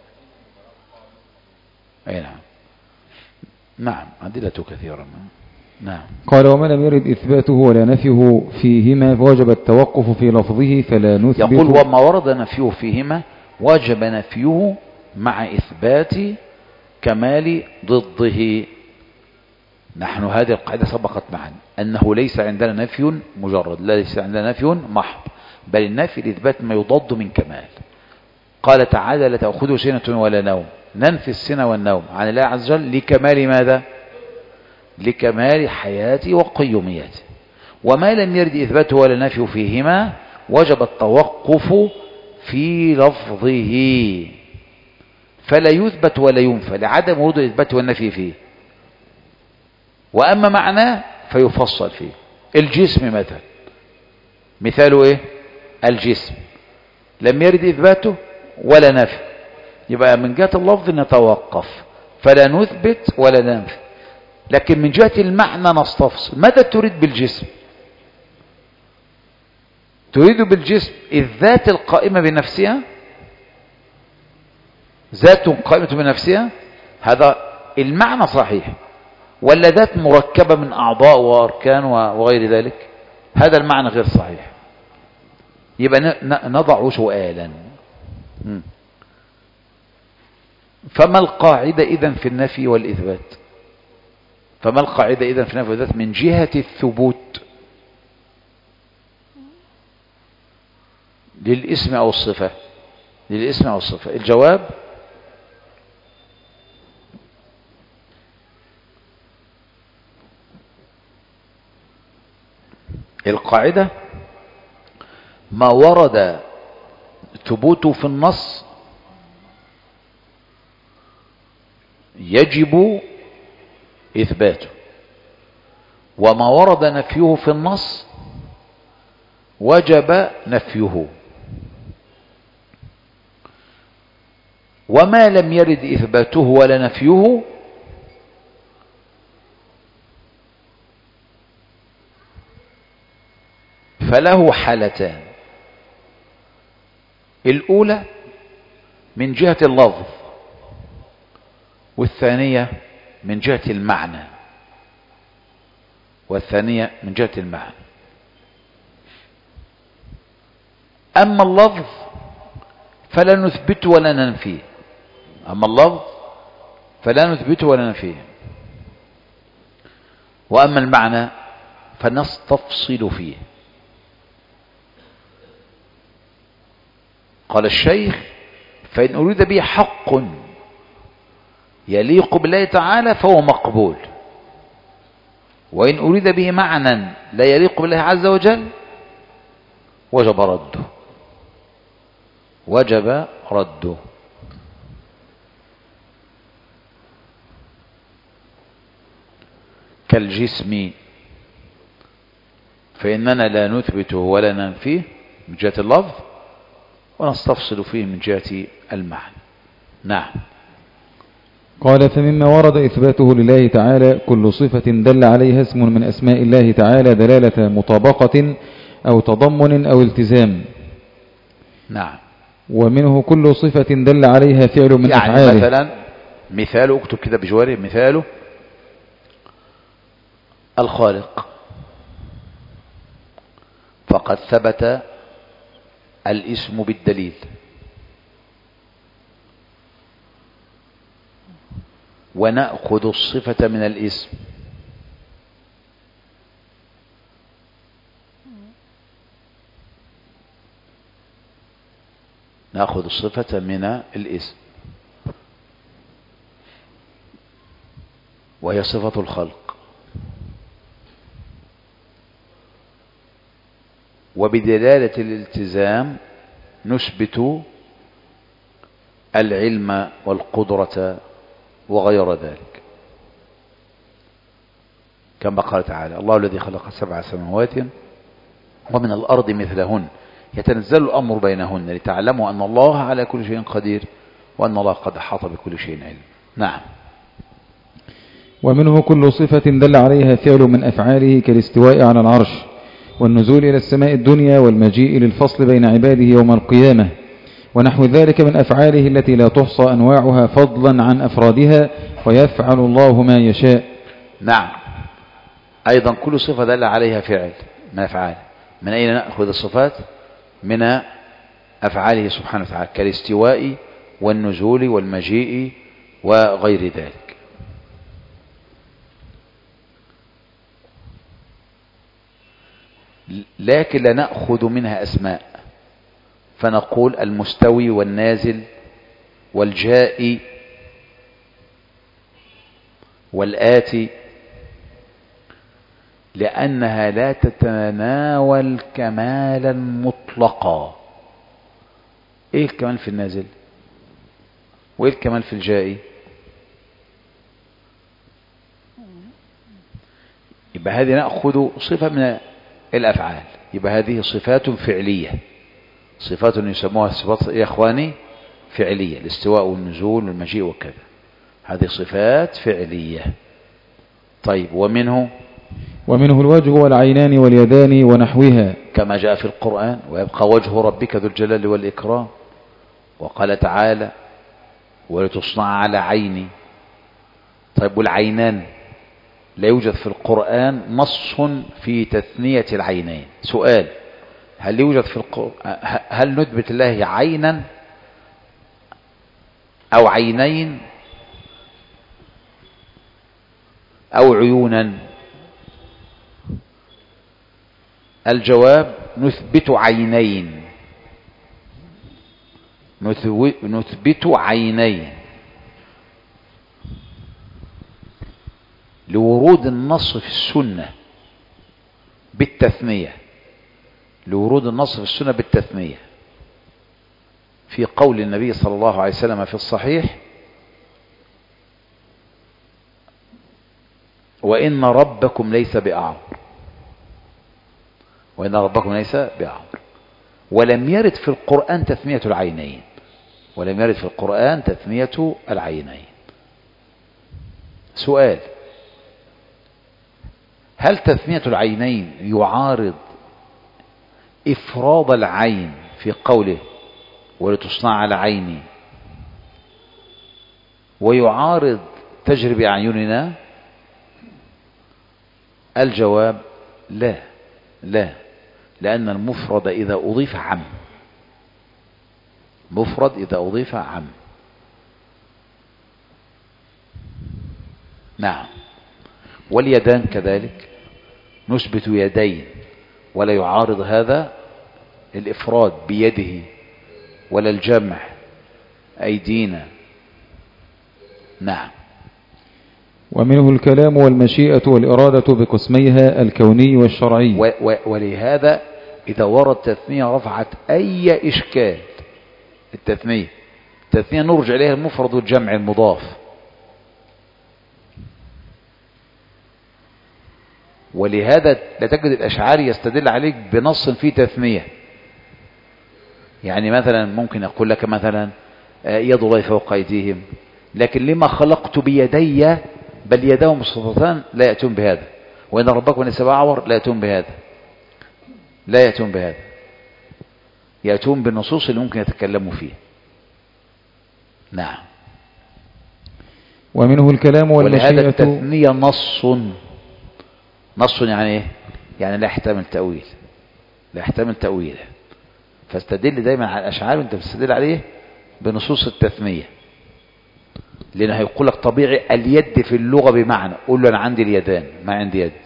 أي نعم. نعم أدلته كثيرا. نعم. قال وما لم يرد إثباته ولا نفيه فيهما فوجب التوقف في لفظه فلا نثبت. يقول وما ورد نفيه فيهما وجب نفيه مع إثبات كمال ضده. نحن هذه القاعدة سبقت معنا أنه ليس عندنا نفي مجرد، ليس عندنا نفي محض، بل النفي لإثبات ما يضاد من كمال. قال تعالى لا تأخذه سنة ولا نوم، ننفي السنة والنوم عن الله عز وجل لكمال ماذا؟ لكمال حياته وقيوميته. وما لم يرد إثباته ولا نفي فيهما وجب التوقف في لفظه فلا يثبت ولا ينفى لعدم ورود الإثبات والنفي فيه، وأما معناه فيفصل فيه. الجسم مثلا مثاله إيه؟ الجسم لم يرد إثباته ولا نفي، يبقى من جهة اللفظ نتوقف فلا نثبت ولا ننفي، لكن من جهة المعنى نستفصل. ماذا تريد بالجسم؟ تريد بالجسم الذات القائمة بنفسها، ذات قائمة بنفسها، هذا المعنى صحيح، ولا ذات مركبة من أعضاء وأركان وغير ذلك؟ هذا المعنى غير صحيح. يبقى نضع سؤالا، فما القاعدة إذن في النفي والإثبات؟ فما القاعدة إذن في النفي والإثبات من جهة الثبوت للاسم أو الصفة؟ للاسم أو الصفة. الجواب القاعدة ما ورد ثبوته في النص يجب إثباته، وما ورد نفيه في النص وجب نفيه. وما لم يرد إثباته ولا نفيه فله حالتان. الأولى من جهة اللفظ، والثانية من جهة المعنى والثانية من جهة المعنى. أما اللفظ فلا نثبته ولا ننفيه أما اللفظ فلا نثبته ولا ننفيه وأما المعنى فنستفصل فيه. قال الشيخ: فإن أريد به حق يليق بالله تعالى فهو مقبول، وإن أريد به معنى لا يليق بالله عز وجل وجب رده وجب رده كالجسم، فإننا لا نثبته ولا ننفيه من جهة اللفظ ونستفصل فيه من جهة المعنى. نعم. قال: فمما ورد إثباته لله تعالى كل صفة دل عليها اسم من أسماء الله تعالى دلالة مطابقة أو تضمن أو التزام. نعم. ومنه كل صفة دل عليها فعل من يعني أفعاله. مثلا مثاله، اكتب كده بجواره، مثاله الخالق، فقد ثبت الاسم بالدليل، ونأخذ الصفة من الاسم، نأخذ الصفة من الاسم وهي صفة الخلق، وبدلالة الالتزام نثبت العلم والقدرة وغير ذلك، كما قال تعالى: الله الذي خلق سبع سماوات ومن الأرض مثلهن يتنزل الأمر بينهن لتعلموا أن الله على كل شيء قدير وأن الله قد أحاط بكل شيء علم. نعم. ومنه كل صفة دل عليها فعل من أفعاله كالاستواء على العرش والنزول إلى السماء الدنيا والمجيء للفصل بين عباده يوم القيامة ونحو ذلك من أفعاله التي لا تحصى أنواعها فضلا عن أفرادها، ويفعل الله ما يشاء. نعم. أيضا كل صفة دل عليها فعل من أفعاله. من أين نأخذ الصفات؟ من أفعاله سبحانه وتعالى كالاستواء والنزول والمجيء وغير ذلك. لكن لا نأخذ منها أسماء، فنقول المستوي والنازل والجائي والآتي، لأنها لا تتناول كمالا مطلقا. ايه الكمال في النازل وايه الكمال في الجائي؟ يبقى هذه نأخذ صفة من الأفعال، يبقى هذه صفات فعلية، صفات يسموها صفات يا اخواني فعلية، الاستواء والنزول والمجيء وكذا، هذه صفات فعلية. طيب ومنه ومنه الوجه والعينان واليدان ونحوها كما جاء في القرآن: ويبقى وجه ربك ذو الجلال والإكرام. وقال تعالى: ولتصنع على عيني. طيب والعينان لا يوجد في القرآن نص في تثنية العينين. سؤال: هل يوجد في القرآن، هل نثبت الله عينا أو عينين أو عيونا؟ الجواب: نثبت عينين، نثبت عينين لورود النص في السنة بالتثنية، لورود النص في السنة بالتثنية في قول النبي صلى الله عليه وسلم في الصحيح: وإن ربكم ليس بأعور. وإن ربكم ليس بأعور. ولم يرد في القرآن تثنية العينين، ولم يرد في القرآن تثنية العينين. سؤال: هل تثنية العينين يعارض إفراد العين في قوله ولتصنع على عيني، ويعارض تجري بأعيننا؟ الجواب: لا لا، لأن المفرد إذا أضيف عم، مفرد إذا أضيف عم. نعم. واليدان كذلك، نثبت يدين ولا يعارض هذا الإفراد بيده، ولا الجمع أيدينا. نعم. ومنه الكلام والمشيئة والإرادة بقسميها الكوني والشرعي. و و ولهذا إذا ورد تثنية رفعت أي إشكال. التثنية التثنية نرجع إليها المفرد والجمع المضاف. ولهذا لا تجد الأشعاري يستدل عليك بنص فيه تثنية. يعني مثلا ممكن يقول لك مثلا يد الله فوق أيديهم، لكن لما خلقت بيدي بل يداه مبسوطتان لا يأتون بهذا. وإن ربكم ليس بأعور لا يأتون بهذا، لا يأتون بهذا، يأتون بالنصوص اللي ممكن يتكلموا فيها. نعم. ومنه الكلام والمشيئة. ولهذا التثنية نص. نص يعني ايه؟ يعني لا يحتمل تأويل، لا يحتمل تأويل. فاستدل دايما على الأشعار وانت بتستدل عليه بنصوص التثنية، لأنه هيقول لك طبيعي اليد في اللغة بمعنى، قول له أنا عندي اليدان، ما عندي يد.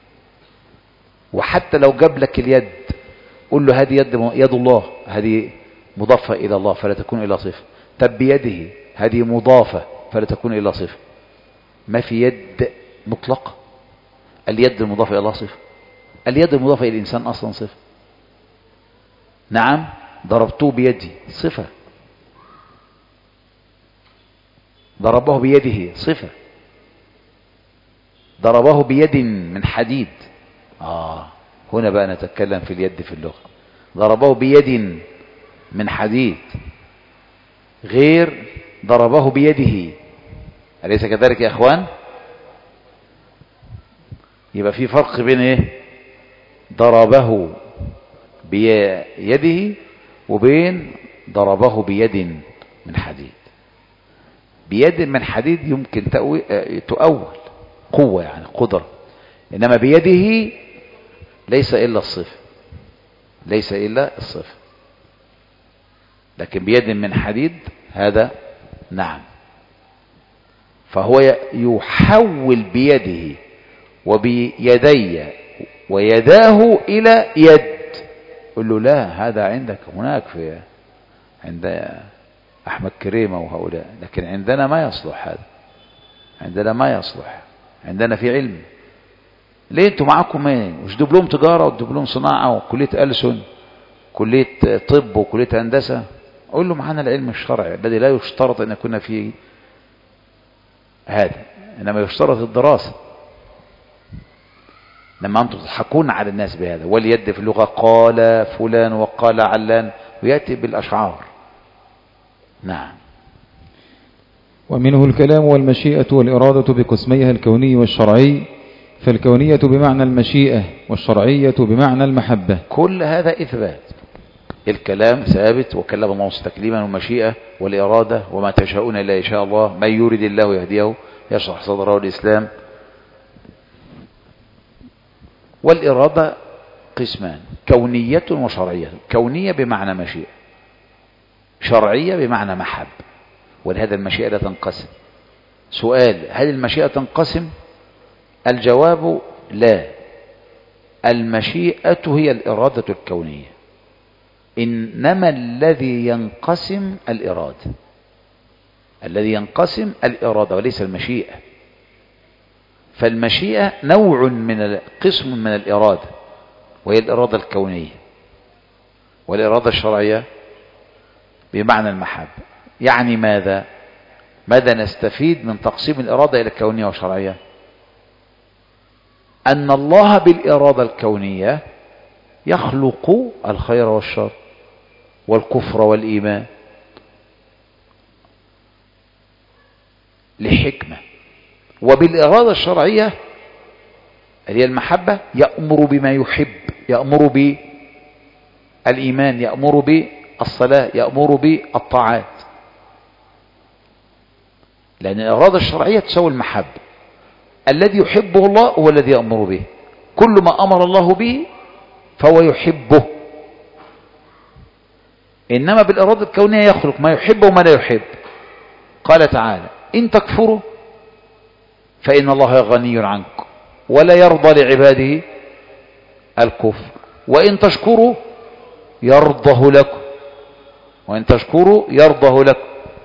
وحتى لو جاب لك اليد قول له هذه يد يد الله، هذه مضافة إلى الله فلا تكون إلى صفة. طب بيده هذه مضافة فلا تكون إلى صفة. ما في يد مطلقة. اليد المضافة إلى الله صفة، اليد المضافة إلى الإنسان أصلا صفة. نعم. ضربته بيدي صفة، ضربه بيده صفة، ضربه بيد من حديد. آه هنا بقى نتكلم في اليد في اللغة. ضربه بيد من حديد غير ضربه بيده. أليس كذلك يا أخوان؟ يبقى في فرق بين ايه؟ ضربه بيده وبين ضربه بيد من حديد. بيد من حديد يمكن تؤول قوة، يعني قدرة، إنما بيده ليس إلا الصفة، ليس إلا الصفة. لكن بيد من حديد هذا نعم. فهو يحول بيده وبيدي ويداه إلى يد. قل له لا، هذا عندك هناك في عند أحمد كريمة وهؤلاء، لكن عندنا ما يصلح هذا، عندنا ما يصلح، عندنا في علم. ليه انتوا معاكم ايه؟ مش دبلوم تجارة ودبلوم صناعة وكلية ألسن، كلية طب وكلية هندسة؟ قول له معانا العلم الشرعي الذي لا يشترط أن يكون فيه هذا، إنما يشترط الدراسة. لما أنتم تضحكون على الناس بهذا. واليد في اللغة قال فلان وقال علان، ويأتي بالأشعار. نعم. ومنه الكلام والمشيئة والإرادة بقسميها الكوني والشرعي. فالكونية بمعنى المشيئة والشرعية بمعنى المحبة. كل هذا إثبات. الكلام ثابت، وكلم الله تكليما، والمشيئة والإرادة وما تشاءون إلا إن شاء الله من يريد الله يهديه يشرح صدره الإسلام. والإرادة قسمان، كونية وشرعية. كونية بمعنى مشيئة، شرعية بمعنى محب. ولهذا المشيئة لا تنقسم. سؤال: هل المشيئة تنقسم؟ الجواب لا. المشيئة هي الإرادة الكونية، إنما الذي ينقسم الإرادة، الذي ينقسم الإرادة وليس المشيئة. فالمشيئة نوع من قسم من الإرادة، وهي الإرادة الكونية. والإرادة الشرعية بمعنى المحبة. يعني ماذا؟ ماذا نستفيد من تقسيم الإرادة إلى الكونية والشرعية؟ أن الله بالإرادة الكونية يخلق الخير والشر والكفر والإيمان لحكمة. وبالإرادة الشرعية اللي هي المحبة يأمر بما يحب، يأمر بالإيمان، يأمر بالصلاة، يأمر بالطاعات، لأن الإرادة الشرعية تساوي المحبة. الذي يحبه الله هو الذي يأمر به، كل ما أمر الله به فهو يحبه. إنما بالإرادة الكونية يخلق ما يحب وما لا يحب. قال تعالى: إن تكفروا فإن الله غني عنكم ولا يرضى لعباده الكفر، وإن تشكروا يرضه لكم، وإن تشكروا يرضه لكم.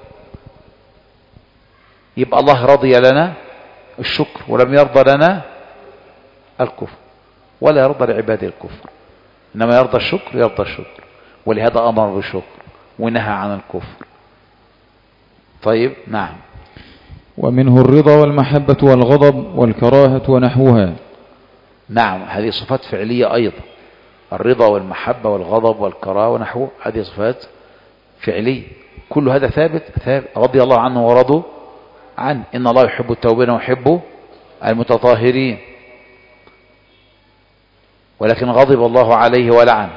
يبقى الله رضي لنا الشكر ولم يرضى لنا الكفر، ولا يرضى لعباده الكفر، إنما يرضى الشكر، يرضى الشكر، ولهذا أمر بالشكر ونهى عن الكفر. طيب، نعم. ومنه الرضا والمحبة والغضب والكراهة ونحوها. نعم، هذه صفات فعلية أيضا. الرضا والمحبة والغضب والكراهة ونحوه هذه صفات فعلية، كل هذا ثابت ثابت. رضي الله عنه ورضوا عنه، إن الله يحب التوابين ويحب المتطهرين. ولكن غضب الله عليه ولعنه.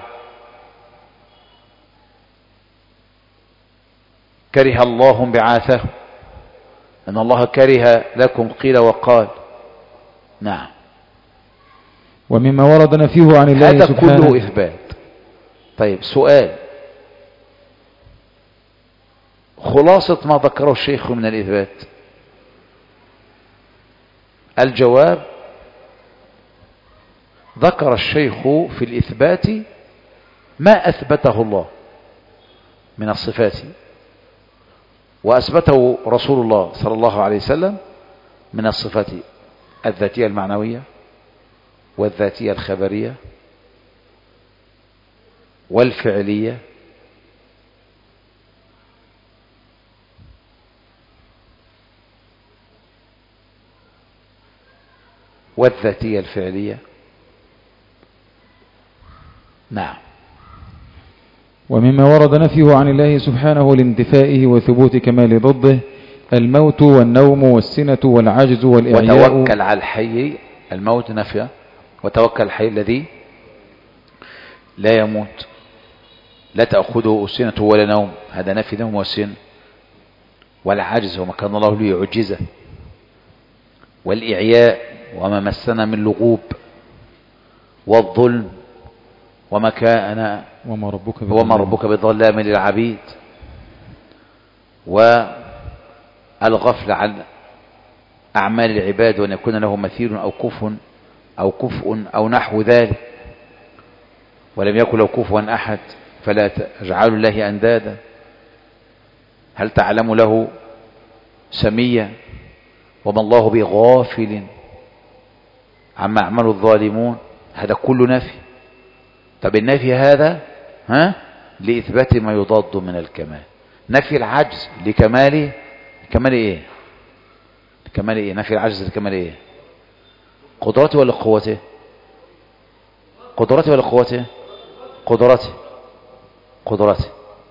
كره الله انبعاثه، إن الله كره لكم قيل وقال. نعم. ومما ورد نفيه عن الله هذا سبحانه كله إثبات. طيب، سؤال: خلاصة ما ذكره الشيخ من الإثبات؟ الجواب: ذكر الشيخ في الإثبات ما أثبته الله من الصفات، وأثبته رسول الله صلى الله عليه وسلم من الصفات الذاتية المعنوية والذاتية الخبرية والفعلية والذاتية الفعلية. نعم. ومما ورد نفيه عن الله سبحانه لانتفائه وثبوت كمال ضده الموت والنوم والسنة والعجز والإعياء. وتوكل على الحي، الموت نفيه، وتوكل الحي الذي لا يموت لا تأخذه سنة ولا نوم، هذا نفي نوم والسنة. والعجز وما كان الله ليعجزه، والإعياء وما مسنا من لغوب، والظلم وما كان وما ربك وما ربك بظلام للعبيد، والغفل عن أعمال العباد وأن يكون له مثيل أو كفء أو كفء أو نحو ذلك، ولم يكن له كفوا أحد، فلا تجعلوا الله أندادا. هل تعلم له سميا؟ وما الله بغافل عما يعمل الظالمون. هذا كله نفي. طب النفي هذا ها لإثبات ما يضاد من الكمال. نفي العجز لكمال كمال ايه؟ كمال ايه؟ نفي العجز لكمال ايه؟ قدرته ولا قوته؟ قدرته ولا قوته؟ قدرته قدرته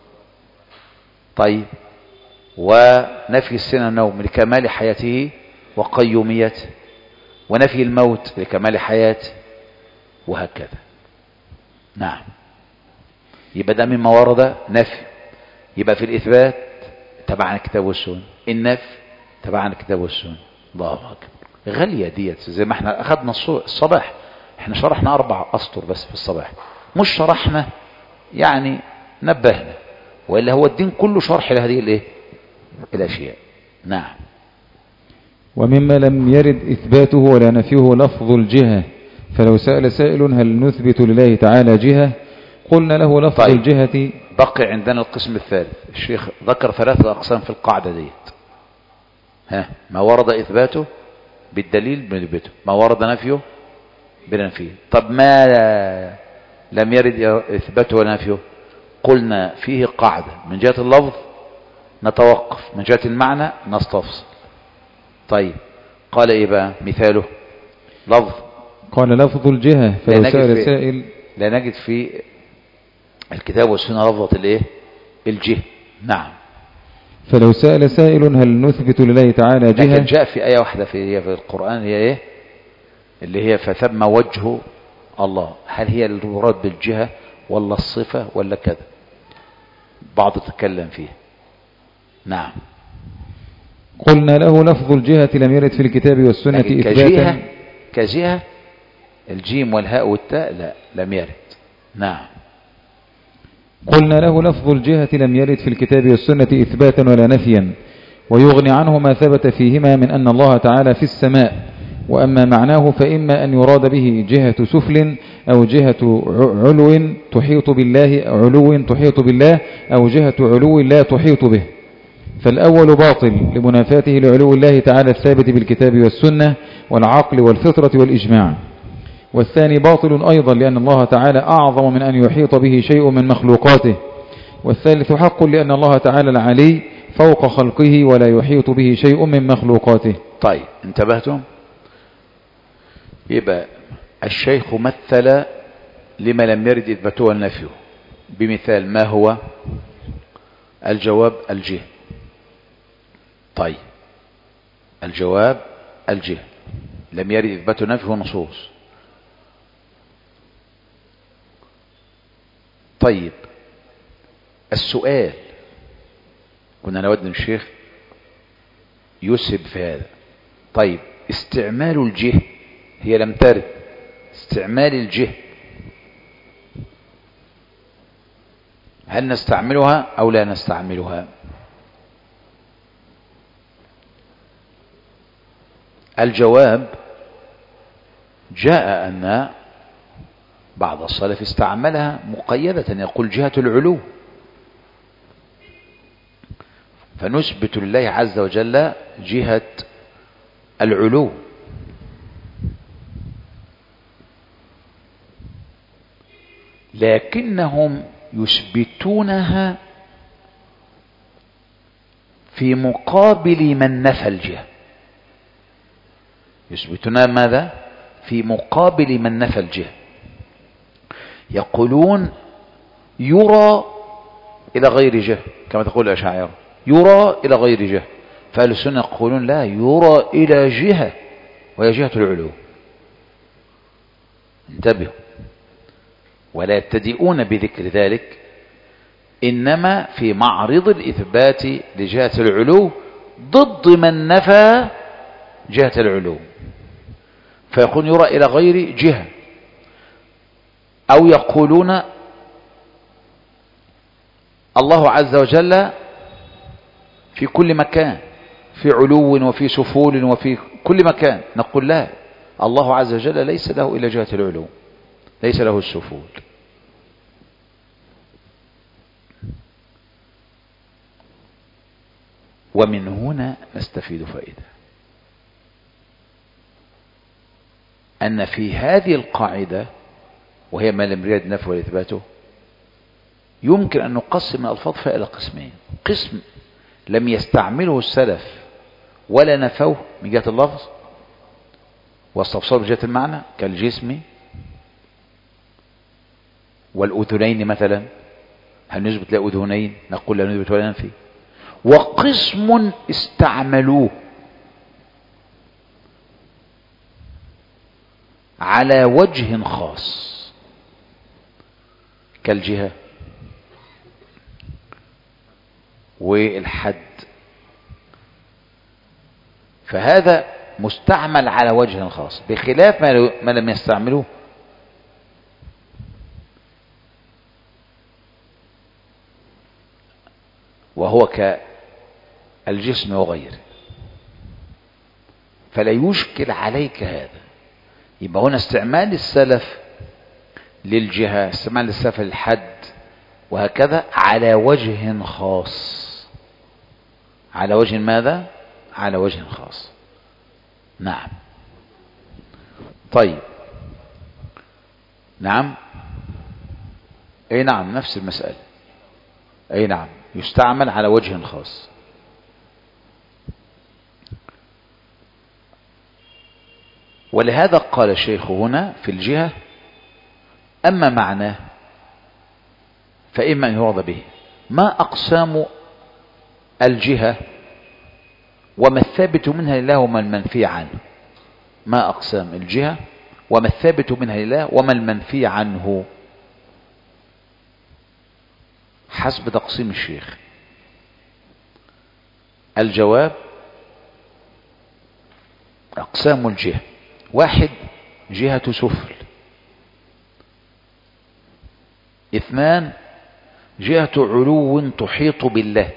طيب. ونفي السنة والنوم لكمال حياته وقيوميته، ونفي الموت لكمال حياته، وهكذا. نعم. يبقى ده مما ورد نفي. يبقى في الإثبات تبع الكتاب والسنة، النفي تبع الكتاب والسنة. الله أكبر. غالية ديت، زي ما احنا أخذنا الصباح، احنا شرحنا أربع أسطر بس في الصباح، مش شرحنا يعني نبهنا، وإلا هو الدين كله شرح لهذه الايه الأشياء. نعم. ومما لم يرد إثباته ولا نفيه لفظ الجهة، فلو سأل سائل هل نثبت لله تعالى جهة قلنا له لفظ طيب. الجهة. بقي عندنا القسم الثالث. الشيخ ذكر ثلاثة أقسام في القاعدة ديت. ها ما ورد إثباته بالدليل بنثبته، ما ورد نفيه بننفيه. طب ما لم يرد إثباته ولا نفيه قلنا فيه قاعدة: من جهة اللفظ نتوقف، من جهة المعنى نستفصل. طيب قال ايه بقى مثاله؟ لفظ قال لفظ الجهة، فلو سأل سائل لا نجد في الكتاب والسنة لفظة الايه الجهة. نعم. فلو سأل سائل هل نثبت لله تعالى جهة، لكن جاء في آية واحدة في, في القرآن هي ايه اللي هي فثم وجه الله، هل هي المراد بالجهة ولا الصفة ولا كذا؟ بعض تتكلم فيه. نعم. قلنا له لفظ الجهة لم يرد في الكتاب والسنة إثباتا. كجهة كجهة الجيم والهاء والتاء لا لم يرد. نعم. قلنا له لفظ الجهة لم يرد في الكتاب والسنة إثباتا ولا نفيا، ويغني عنه ما ثبت فيهما من أن الله تعالى في السماء، وأما معناه فإما أن يراد به جهة سفل أو جهة علو تحيط بالله علو تحيط بالله أو جهة علو لا تحيط به، فالأول باطل لمنافاته لعلو الله تعالى الثابت بالكتاب والسنة والعقل والفطرة والإجماع، والثاني باطل أيضا لأن الله تعالى أعظم من أن يحيط به شيء من مخلوقاته، والثالث حق لأن الله تعالى العلي فوق خلقه ولا يحيط به شيء من مخلوقاته. طيب انتبهتم؟ يبقى الشيخ مثل لما لم يرد إثباته والنفيه بمثال ما هو الجواب الجهة. طيب الجواب الجهة لم يرد إثباته نفيه نصوص. طيب السؤال كنا نود من الشيخ يسهب في هذا. طيب استعمال الجهة هي لم ترد، استعمال الجهة هل نستعملها أو لا نستعملها؟ الجواب جاء أن بعض السلف استعملها مقيدة، يقول جهة العلو، فنثبت لله عز وجل جهة العلو. لكنهم يثبتونها في مقابل من نفى الجهة، يثبتونها ماذا؟ في مقابل من نفى الجهة. يقولون يرى إلى غير جهة كما تقول الأشاعرة، يرى إلى غير جهة، فأهل السنة يقولون لا، يرى إلى جهة وهي جهة العلو. انتبهوا، ولا يبتدئون بذكر ذلك، إنما في معرض الإثبات لجهة العلو ضد من نفى جهة العلو، فيقول يرى إلى غير جهة، أو يقولون الله عز وجل في كل مكان، في علو وفي سفول وفي كل مكان. نقول لا، الله عز وجل ليس له إلا جهة العلو، ليس له السفول. ومن هنا نستفيد فائدة، أن في هذه القاعدة وهي ما لم يرد نفيه وإثباته يمكن أن نقسم الألفاظ فيها إلى قسمين: قسم لم يستعمله السلف ولا نفوه من جهة اللفظ واستفسروا من جهة المعنى كالجسم والأذنين مثلا، هل نثبت له أذنين؟ نقول لا نثبت ولا ننفي. وقسم استعملوه على وجه خاص كالجهة والحد، فهذا مستعمل على وجه خاص بخلاف ما لم يستعملوه. وهو كالجسم وغيره، فلا يشكل عليك هذا. يبقى هنا استعمال السلف للجهة، استعمال السلف للحد وهكذا على وجه خاص. على وجه ماذا؟ على وجه خاص. نعم. طيب نعم، اي نعم، نفس المسألة، اي نعم، يستعمل على وجه خاص. ولهذا قال الشيخ هنا في الجهة أما معناه فإما أن يراد به ما أقسام الجهة وما الثابت منها لله وما المنفي عنه. ما أقسام الجهة وما الثابت منها لله وما المنفي عنه حسب تقسيم الشيخ. الجواب: أقسام الجهة: واحد، جهة سفل. اثنان، جهة علو تحيط بالله.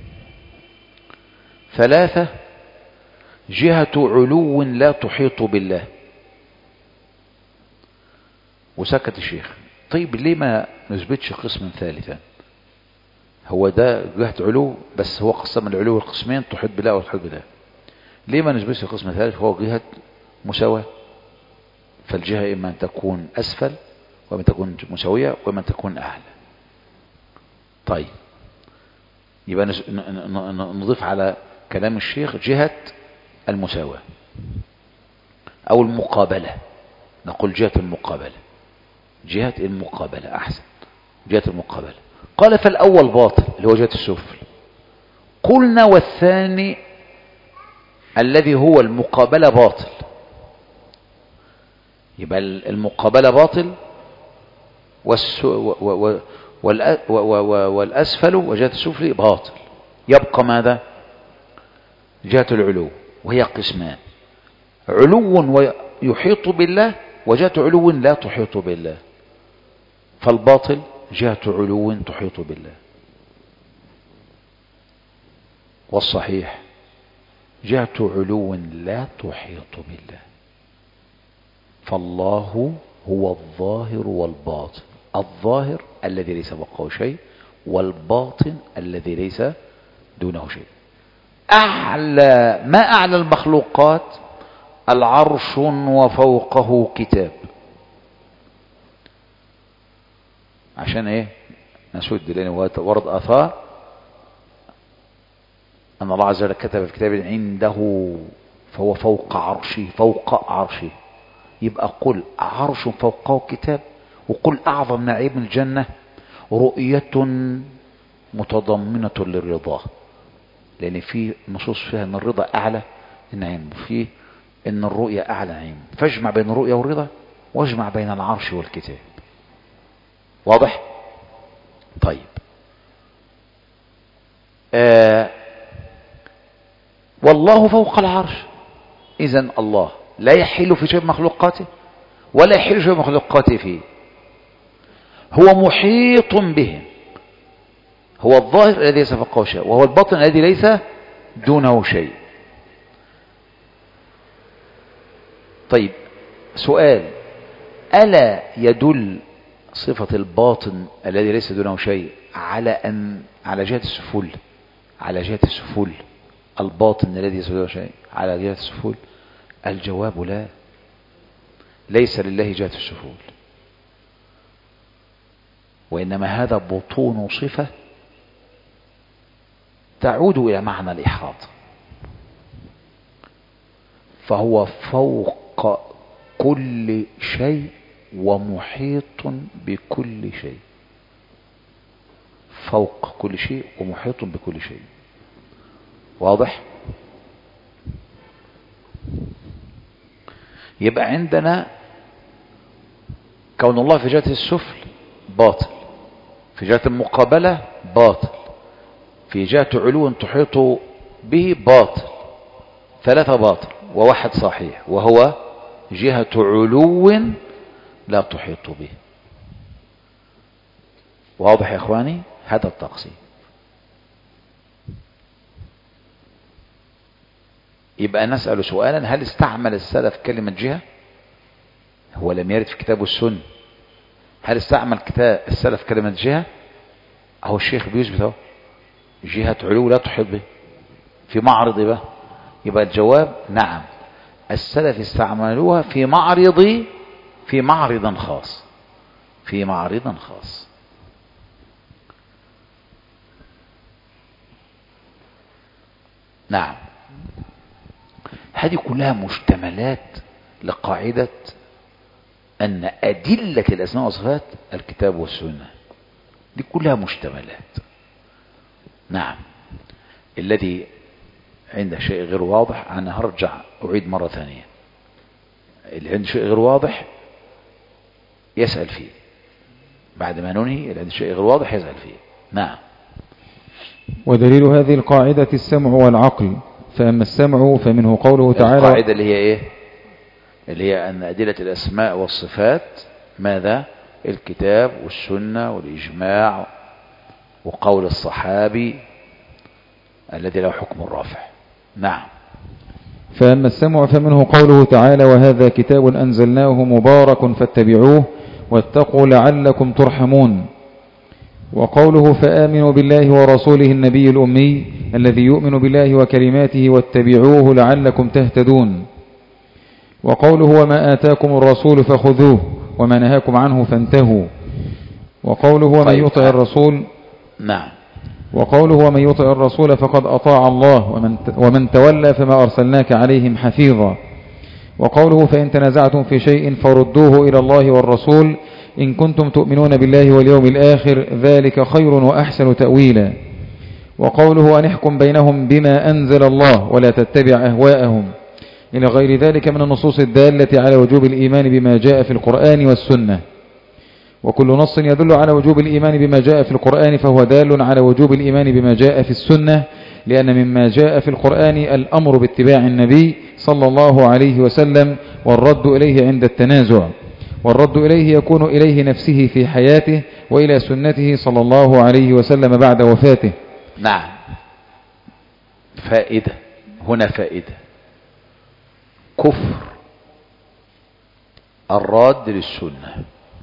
ثلاثة، جهة علو لا تحيط بالله. وسكت الشيخ. طيب ليه ما نثبتش قسما ثالثا؟ هو ده جهة علو، بس هو قسم العلو القسمين، تحيط بالله وتحيط بالله. ليه ما نثبتش القسم الثالث هو جهة مساواة؟ فالجهة إما أن تكون أسفل، وإما تكون مساوية، وإما أن تكون أعلى. طيب يبقى نضيف على كلام الشيخ جهة المساواة أو المقابلة. نقول جهة المقابلة، جهة المقابلة أحسن، جهة المقابلة. قال: فالأول باطل اللي هو جهة السفل. قلنا: والثاني الذي هو المقابلة باطل. يبقى المقابلة باطل، والأسفل وجهة السفل باطل. يبقى ماذا؟ جهة العلو، وهي قسمان: علو يحيط بالله، وجهة علو لا تحيط بالله. فالباطل جهة علو تحيط بالله، والصحيح جهة علو لا تحيط بالله. فالله هو الظاهر والباطن. الظاهر الذي ليس فوقه شيء، والباطن الذي ليس دونه شيء. أعلى ما أعلى المخلوقات العرش وفوقه كتاب. عشان ايه؟ نسد لأنه ورد آثار أن الله عز وجل كتب في كتاب عنده فهو فوق عرشه، فوق عرشه. يبقى قل عرش فوقه كتاب، وقل أعظم نعيم الجنة رؤية متضمنة للرضا، لأن في نصوص فيها أن الرضا أعلى النعيم، وفي أن الرؤية أعلى نعيم. فاجمع بين الرؤية والرضا، واجمع بين العرش والكتاب. واضح؟ طيب آه والله فوق العرش. إذن الله لا يحل في شيء مخلوقاته، ولا يحل شيء مخلوقاته فيه. هو محيط بهم. هو الظاهر الذي ليس فوقه شيء، وهو الباطن الذي ليس دونه شيء. طيب سؤال: ألا يدل صفة الباطن الذي ليس دونه شيء على أن على جهة السفول، على جهة السفول الباطن الذي ليس دونه شيء على جهة السفول؟ الجواب: لا، ليس لله جهة السفول، وإنما هذا بطون صفة تعود إلى معنى الإحاطة. فهو فوق كل شيء ومحيط بكل شيء. فوق كل شيء ومحيط بكل شيء. واضح؟ يبقى عندنا كون الله في جهة السفل باطل، في جهة المقابلة باطل، في جهة علو تحيط به باطل. ثلاثة باطل وواحد صحيح، وهو جهة علو لا تحيط به. واضح يا اخواني؟ هذا التقسيم. يبقى نسأل سؤالا: هل استعمل السلف كلمة جهة؟ هو لم يرد في كتاب السنة. هل استعمل كتاب السلف كلمة جهة؟ اهو الشيخ بيثبت اهو جهة علو لا تحيط به في معرض بقى. يبقى الجواب: نعم، السلف استعملوها في معرض في معرض خاص في معرض خاص. نعم، هذه كلها مشتملات لقاعدة أن أدلة الأسماء والصفات الكتاب والسنة، دي كلها مشتملات. نعم. الذي عنده شيء غير واضح أنا هرجع أعيد مرة ثانية، اللي عنده شيء غير واضح يسأل فيه بعد ما ننهي، اللي عنده شيء غير واضح يسأل فيه. نعم. ودليل هذه القاعدة السمع والعقل. فأما السمع فمنه قوله تعالى، القاعدة اللي هي إيه؟ اللي هي أن أدلة الأسماء والصفات ماذا؟ الكتاب والسنة والإجماع وقول الصحابي الذي له حكم الرافع. نعم. فأما السمع فمنه قوله تعالى وهذا كتاب أنزلناه مبارك فاتبعوه واتقوا لعلكم ترحمون. وقوله فآمنوا بالله ورسوله النبي الأمي الذي يؤمن بالله وكلماته واتبعوه لعلكم تهتدون. وقوله وما آتاكم الرسول فخذوه وما نهاكم عنه فانتهوا. وقوله ومن طيب. يطع الرسول. نعم. وقوله ومن يطع الرسول فقد أطاع الله ومن, ومن تولى فما أرسلناك عليهم حفيظا. وقوله فإن تنازعتم في شيء فردوه إلى الله والرسول إن كنتم تؤمنون بالله واليوم الآخر ذلك خير وأحسن تأويلا. وقوله أن احكم بينهم بما أنزل الله ولا تتبع أهواءهم إلى غير ذلك من النصوص الدالة على وجوب الإيمان بما جاء في القرآن والسنة. وكل نص يدل على وجوب الإيمان بما جاء في القرآن فهو دال على وجوب الإيمان بما جاء في السنة، لأن مما جاء في القرآن الأمر باتباع النبي صلى الله عليه وسلم والرد إليه عند التنازع، والرد إليه يكون إليه نفسه في حياته وإلى سنته صلى الله عليه وسلم بعد وفاته. نعم. فائدة هنا، فائدة كفر الراد للسنة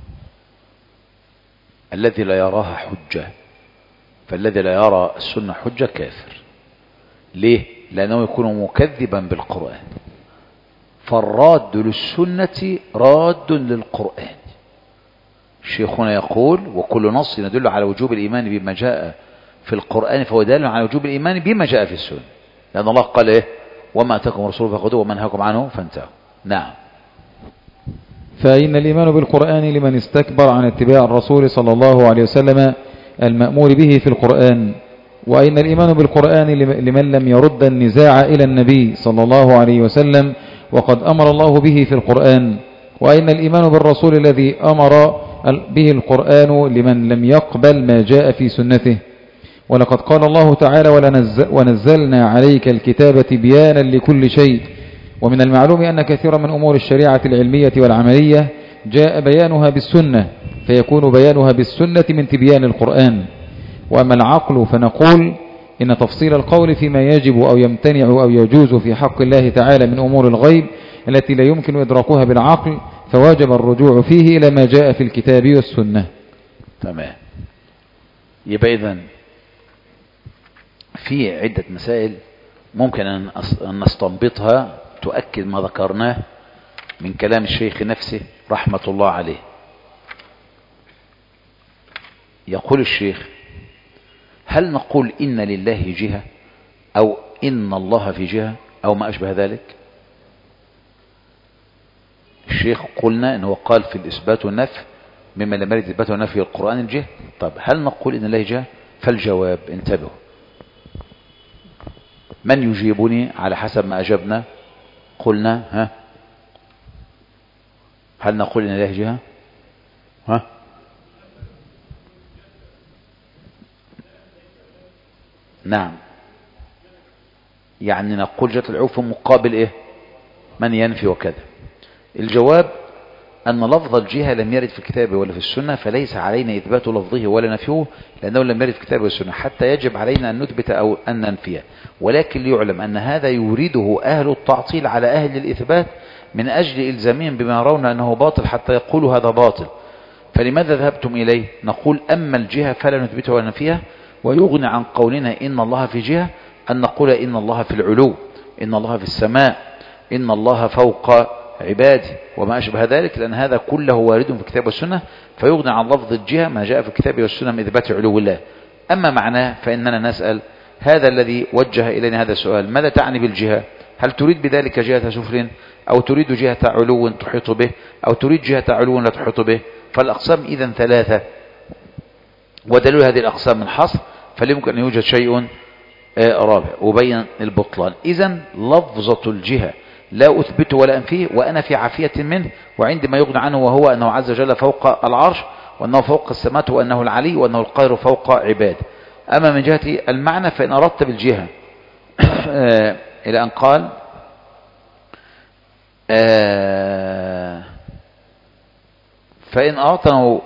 الذي لا يراها حجة، فالذي لا يرى السنة حجة كافر. ليه؟ لأنه يكون مكذبا بالقرآن. فالراد للسنة راد للقرآن. شيخنا يقول وكل نص يدل على وجوب الإيمان بما جاء في القرآن فهو دال على وجوب الإيمان بما جاء في السنة، لأن الله قال إيه؟ وما أتاكم الرسول فخذوه وما نهاكم عنه فانتهوا. نعم. فإن الإيمان بالقرآن لمن استكبر عن اتباع الرسول صلى الله عليه وسلم المأمور به في القرآن، وإن الإيمان بالقرآن لمن لم يرد النزاع إلى النبي صلى الله عليه وسلم وقد أمر الله به في القرآن، وإن الإيمان بالرسول الذي أمر به القرآن لمن لم يقبل ما جاء في سنته. ولقد قال الله تعالى ونزلنا عليك الكتاب تبيانا لكل شيء. ومن المعلوم أن كثيرا من أمور الشريعة العلمية والعملية جاء بيانها بالسنة، فيكون بيانها بالسنة من تبيان القرآن. وأما العقل فنقول إن تفصيل القول فيما يجب أو يمتنع أو يجوز في حق الله تعالى من أمور الغيب التي لا يمكن إدراكها بالعقل فواجب الرجوع فيه إلى ما جاء في الكتاب والسنة. تمام. يبقى إذن في عدة مسائل ممكن أن نستنبطها تؤكد ما ذكرناه من كلام الشيخ نفسه رحمة الله عليه. يقول الشيخ هل نقول إن لله جهة أو إن الله في جهة أو ما أشبه ذلك؟ الشيخ قلنا أنه قال في الإثبات والنفي مما لم يرد إثبات والنفي في القرآن الجهة. طب هل نقول إن الله جهة؟ فالجواب انتبهوا، من يجيبني على حسب ما أجبنا؟ قلنا ها هل نقول إن الله جهة؟ ها نعم، يعني نقول جهة العوف مقابل إيه؟ من ينفي وكذا. الجواب أن لفظ الجهة لم يرد في الكتاب ولا في السنة، فليس علينا إثبات لفظه ولا نفيه لأنه لم يرد في الكتاب والسنة حتى يجب علينا أن نثبت أو أن ننفيه. ولكن ليعلم أن هذا يريده أهل التعطيل على أهل الإثبات من أجل إلزامهم بما يرون أنه باطل حتى يقولوا هذا باطل. فلماذا ذهبتم إليه؟ نقول أما الجهة فلا نثبتها ولا ننفيها، ويغني عن قولنا إن الله في جهة أن نقول إن الله في العلو، إن الله في السماء، إن الله فوق عبادي وما أشبه ذلك، لأن هذا كله وارد في الكتاب والسنة، فيغني عن لفظ الجهة ما جاء في الكتاب والسنة من إثبات علو الله. أما معناه فإننا نسأل هذا الذي وجه إلينا هذا السؤال ماذا تعني بالجهة؟ هل تريد بذلك جهة سفل أو تريد جهة علو تحيط به أو تريد جهة علو لا تحيط به؟ فالأقسام إذن ثلاثة، ودليل هذه الأقسام من حصر، فليمكن أن يوجد شيء رابع وبين البطلان. إذن لفظة الجهة لا أثبت ولا أنفيه، وأنا في عافية منه، وعندي ما يغنى عنه، وهو أنه عز وجل فوق العرش، وأنه فوق السماوات، وأنه العلي، وأنه القاهر فوق عباد. أما من جهة المعنى فإن أردت بالجهة إلى أن قال فإن أعطنوا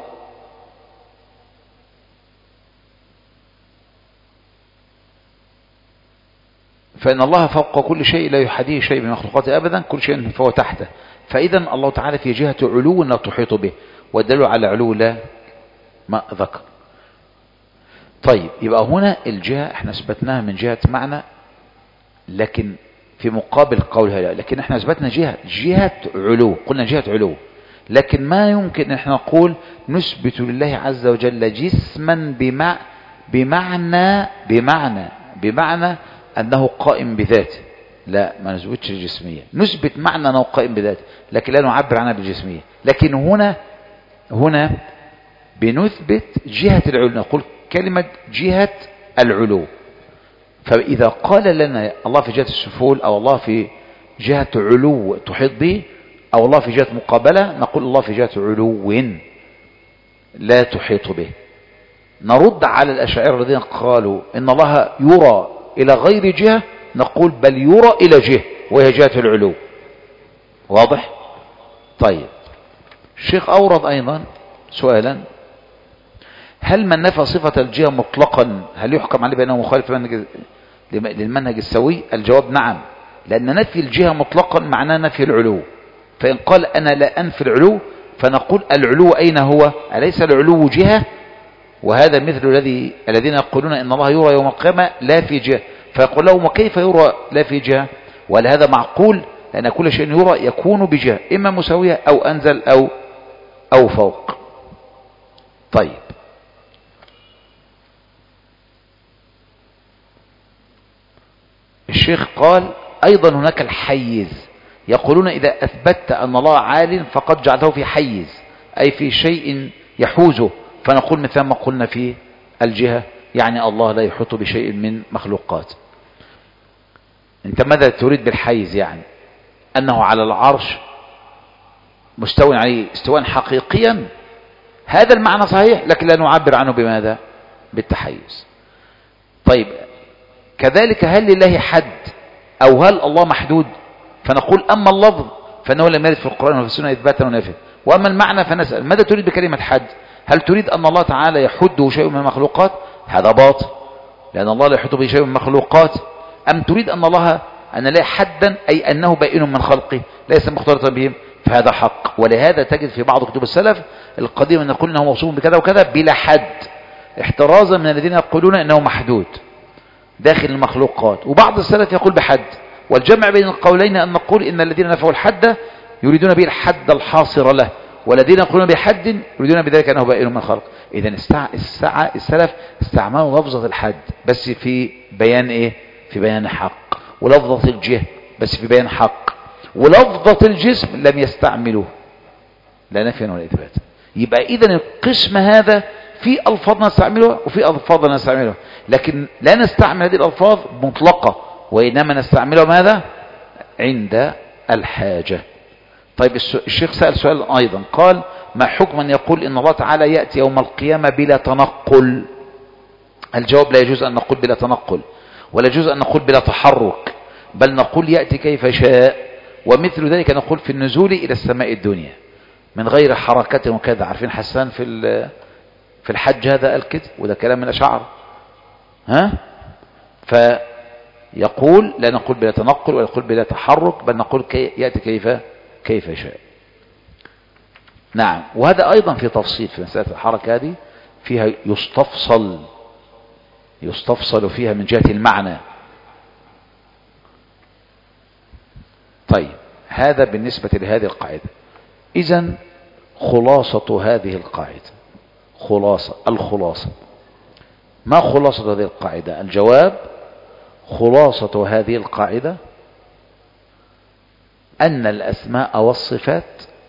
فإن الله فوق كل شيء لا يحديه شيء من مخلوقاته أبدا، كل شيء فهو تحته. فإذا الله تعالى في جهة علو لا تحيط به، والدليل على علو لا ما ذكر. طيب يبقى هنا الجهة احنا اثبتناها من جهة معنى، لكن في مقابل قولها لا، لكن احنا اثبتنا جهة جهة علو، قلنا جهة علو، لكن ما يمكن احنا نقول نثبت لله عز وجل جسما بمع بمعنى بمعنى بمعنى أنه قائم بذاته. لا، ما نثبتش الجسمية، نثبت معنى أنه قائم بذاته، لكن لا نعبر عنها بالجسمية. لكن هنا هنا بنثبت جهة العلو، نقول كلمة جهة العلو. فإذا قال لنا الله في جهة السفول، أو الله في جهة علو تحيط به، أو الله في جهة مقابلة، نقول الله في جهة علو لا تحيط به. نرد على الأشاعرة الذين قالوا إن الله يرى إلى غير جهة، نقول بل يرى إلى جهة وهي جهة العلو. واضح؟ طيب الشيخ أورد أيضا سؤالا: هل من نفى صفة الجهة مطلقا هل يحكم عليه بأنه مخالف للمنهج السوي؟ الجواب نعم، لأن نفي الجهة مطلقا معناه نفي العلو. فإن قال أنا لا أنفي العلو، فنقول العلو أين هو؟ أليس العلو جهة؟ وهذا مثل الذي الذين يقولون إن الله يرى يوم القيامة لا في جهة، فيقول لهم وكيف يرى لا في جهة؟ ولهذا معقول، لأن كل شيء يرى يكون بجهة، إما مساوية أو أنزل أو أو فوق. طيب الشيخ قال أيضا هناك الحيز، يقولون إذا أثبتت أن الله عال فقد جعلته في حيز، أي في شيء يحوزه، فنقول مثل ما قلنا في الجهة، يعني الله لا يحيط بشيء من مخلوقات. انت ماذا تريد بالحيز؟ يعني أنه على العرش مستوى عليه استواء حقيقيا، هذا المعنى صحيح، لكن لا نعبر عنه بماذا؟ بالتحيز. طيب كذلك هل لله حد أو هل الله محدود؟ فنقول أما اللفظ فإنه لم يرد في القرآن وفي السنة إثباتا ونفيا، وأما المعنى فنسأل ماذا تريد بكلمة حد؟ هل تريد أن الله تعالى يحده شيء من المخلوقات؟ هذا باطل، لأن الله لا يحد به شيء من المخلوقات. أم تريد أن الله أن لا حدا أي أنه بائن من خلقه ليس مختلطا بهم؟ فهذا حق. ولهذا تجد في بعض كتب السلف القديم أن يقول أنه موصوف بكذا وكذا بلا حد، احترازا من الذين يقولون أنه محدود داخل المخلوقات، وبعض السلف يقول بحد. والجمع بين القولين أن نقول إن الذين نفوا الحد يريدون به الحد الحاصر له، والذين يقولون بحد يريدون بذلك أنه بائن من خلق. إذن استع... السلف استعملوا لفظة الحد بس في بيان إيه؟ في بيان حق، ولفظة الجهة بس في بيان حق، ولفظة الجسم لم يستعملوه لا نفيا ولا إثبات. يبقى إذن القسم هذا في ألفاظ نستعملها وفي ألفاظ نستعملها، لكن لا نستعمل هذه الألفاظ مطلقة، وإنما نستعملها ماذا؟ عند الحاجة. طيب الشيخ سأل سؤال أيضا، قال ما حكم من يقول إن الله تعالى يأتي يوم القيامة بلا تنقل؟ الجواب لا يجوز أن نقول بلا تنقل، ولا يجوز أن نقول بلا تحرك، بل نقول يأتي كيف شاء. ومثل ذلك نقول في النزول إلى السماء الدنيا من غير حركة وكذا. عارفين حسان في في الحج هذا قال كده، وده كلام من الأشاعرة. ها فيقول لا نقول بلا تنقل ولا نقول بلا تحرك، بل نقول كي يأتي كيف كيف شاء. نعم، وهذا أيضا في تفصيل في مسألة الحركة هذه، فيها يستفصل يستفصل فيها من جهة المعنى. طيب هذا بالنسبة لهذه القاعدة. إذن خلاصة هذه القاعدة، خلاصة الخلاصة ما خلاصة هذه القاعدة؟ الجواب خلاصة هذه القاعدة أن الأسماء والصفات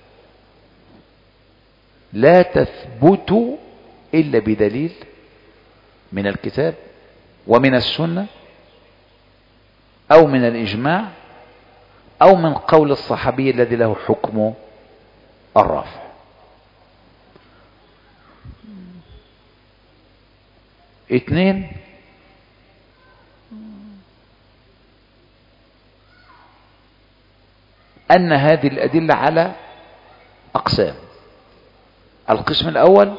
لا تثبت إلا بدليل من الكتاب ومن السنة أو من الإجماع أو من قول الصحابي الذي له حكم الرفع. اثنين، أن هذه الأدلة على أقسام. القسم الأول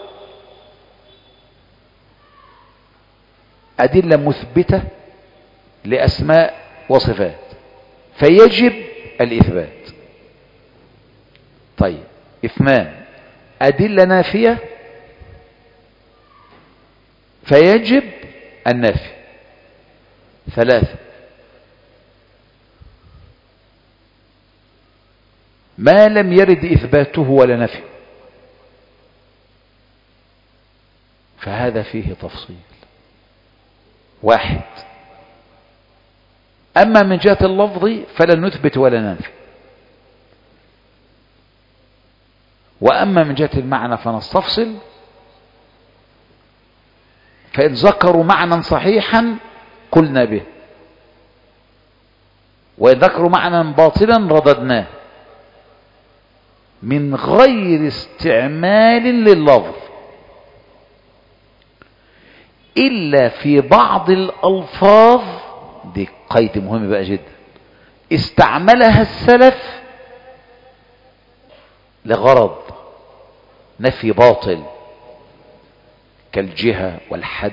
أدلة مثبتة لأسماء وصفات فيجب الإثبات. طيب. اثنان، أدلة نافية فيجب النفي. ثلاثة، ما لم يرد إثباته ولا نفي فهذا فيه تفصيل. واحد، أما من جهة اللفظ فلا نثبت ولا ننفي، وأما من جهة المعنى فنستفصل، فإن ذكروا معنى صحيحا قلنا به، وإن ذكروا معنى باطلا رددناه من غير استعمال لللفظ، إلا في بعض الألفاظ، دي قيد مهم بقى جدا، استعملها السلف لغرض نفي باطل كالجهة والحد.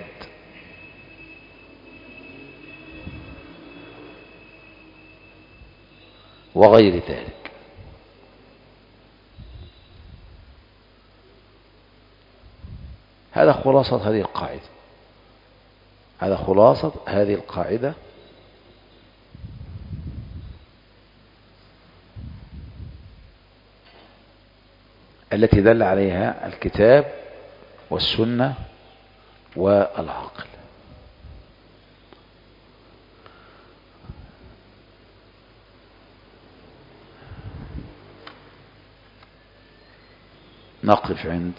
وغير ذلك. هذا خلاصة هذه القاعدة هذا خلاصة هذه القاعدة التي دل عليها الكتاب والسنة والعقل. نقف عند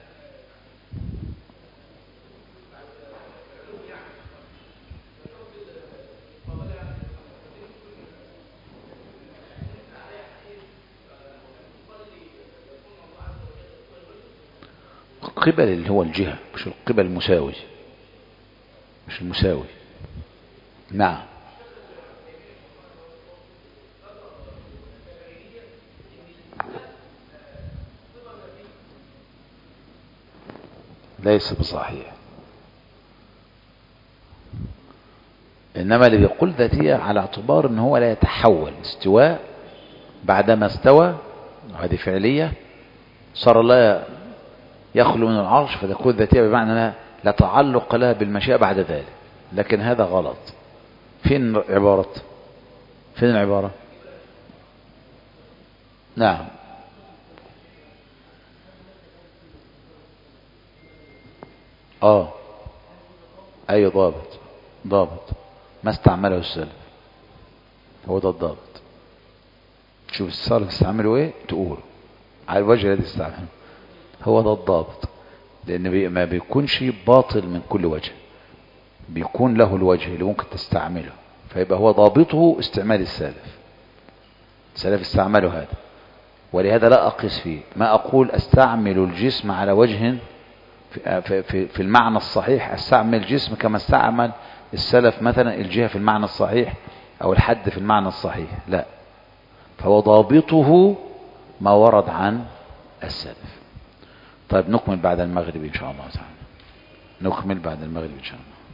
قبل اللي هو الجهة، مش القبل المساوي، مش المساوي. نعم. ليس بصحيح، إنما اللي بيقول ذاتية على اعتبار ان هو لا يتحول استواء بعدما استوى، وهذه فعلية، صار لا يخلو من العرش، فتكون ذاتية بمعنى لا, لا تعلق لها بالمشيئة بعد ذلك. لكن هذا غلط. فين العبارة؟ فين العبارة؟ نعم. اه اي ضابط ضابط ما استعمله السلف، هو ده الضابط. تشوف السلف استعملوا ايه تقول على الوجه الذي استعمله، هو ده الضابط. لان بي ما بيكونش باطل من كل وجه، بيكون له الوجه اللي ممكن تستعمله، فيبقى هو ضابطه استعمال السلف. السلف استعملوا هذا، ولهذا لا أقيس فيه. ما أقول استعمل الجسم على وجه في, في, في المعنى الصحيح، استعمل الجسم كما استعمل السلف مثلا الجهة في المعنى الصحيح أو الحد في المعنى الصحيح، لا. فهو ضابطه ما ورد عن السلف. طيب نكمل بعد المغرب إن شاء الله تعالى، نكمل بعد المغرب إن شاء الله.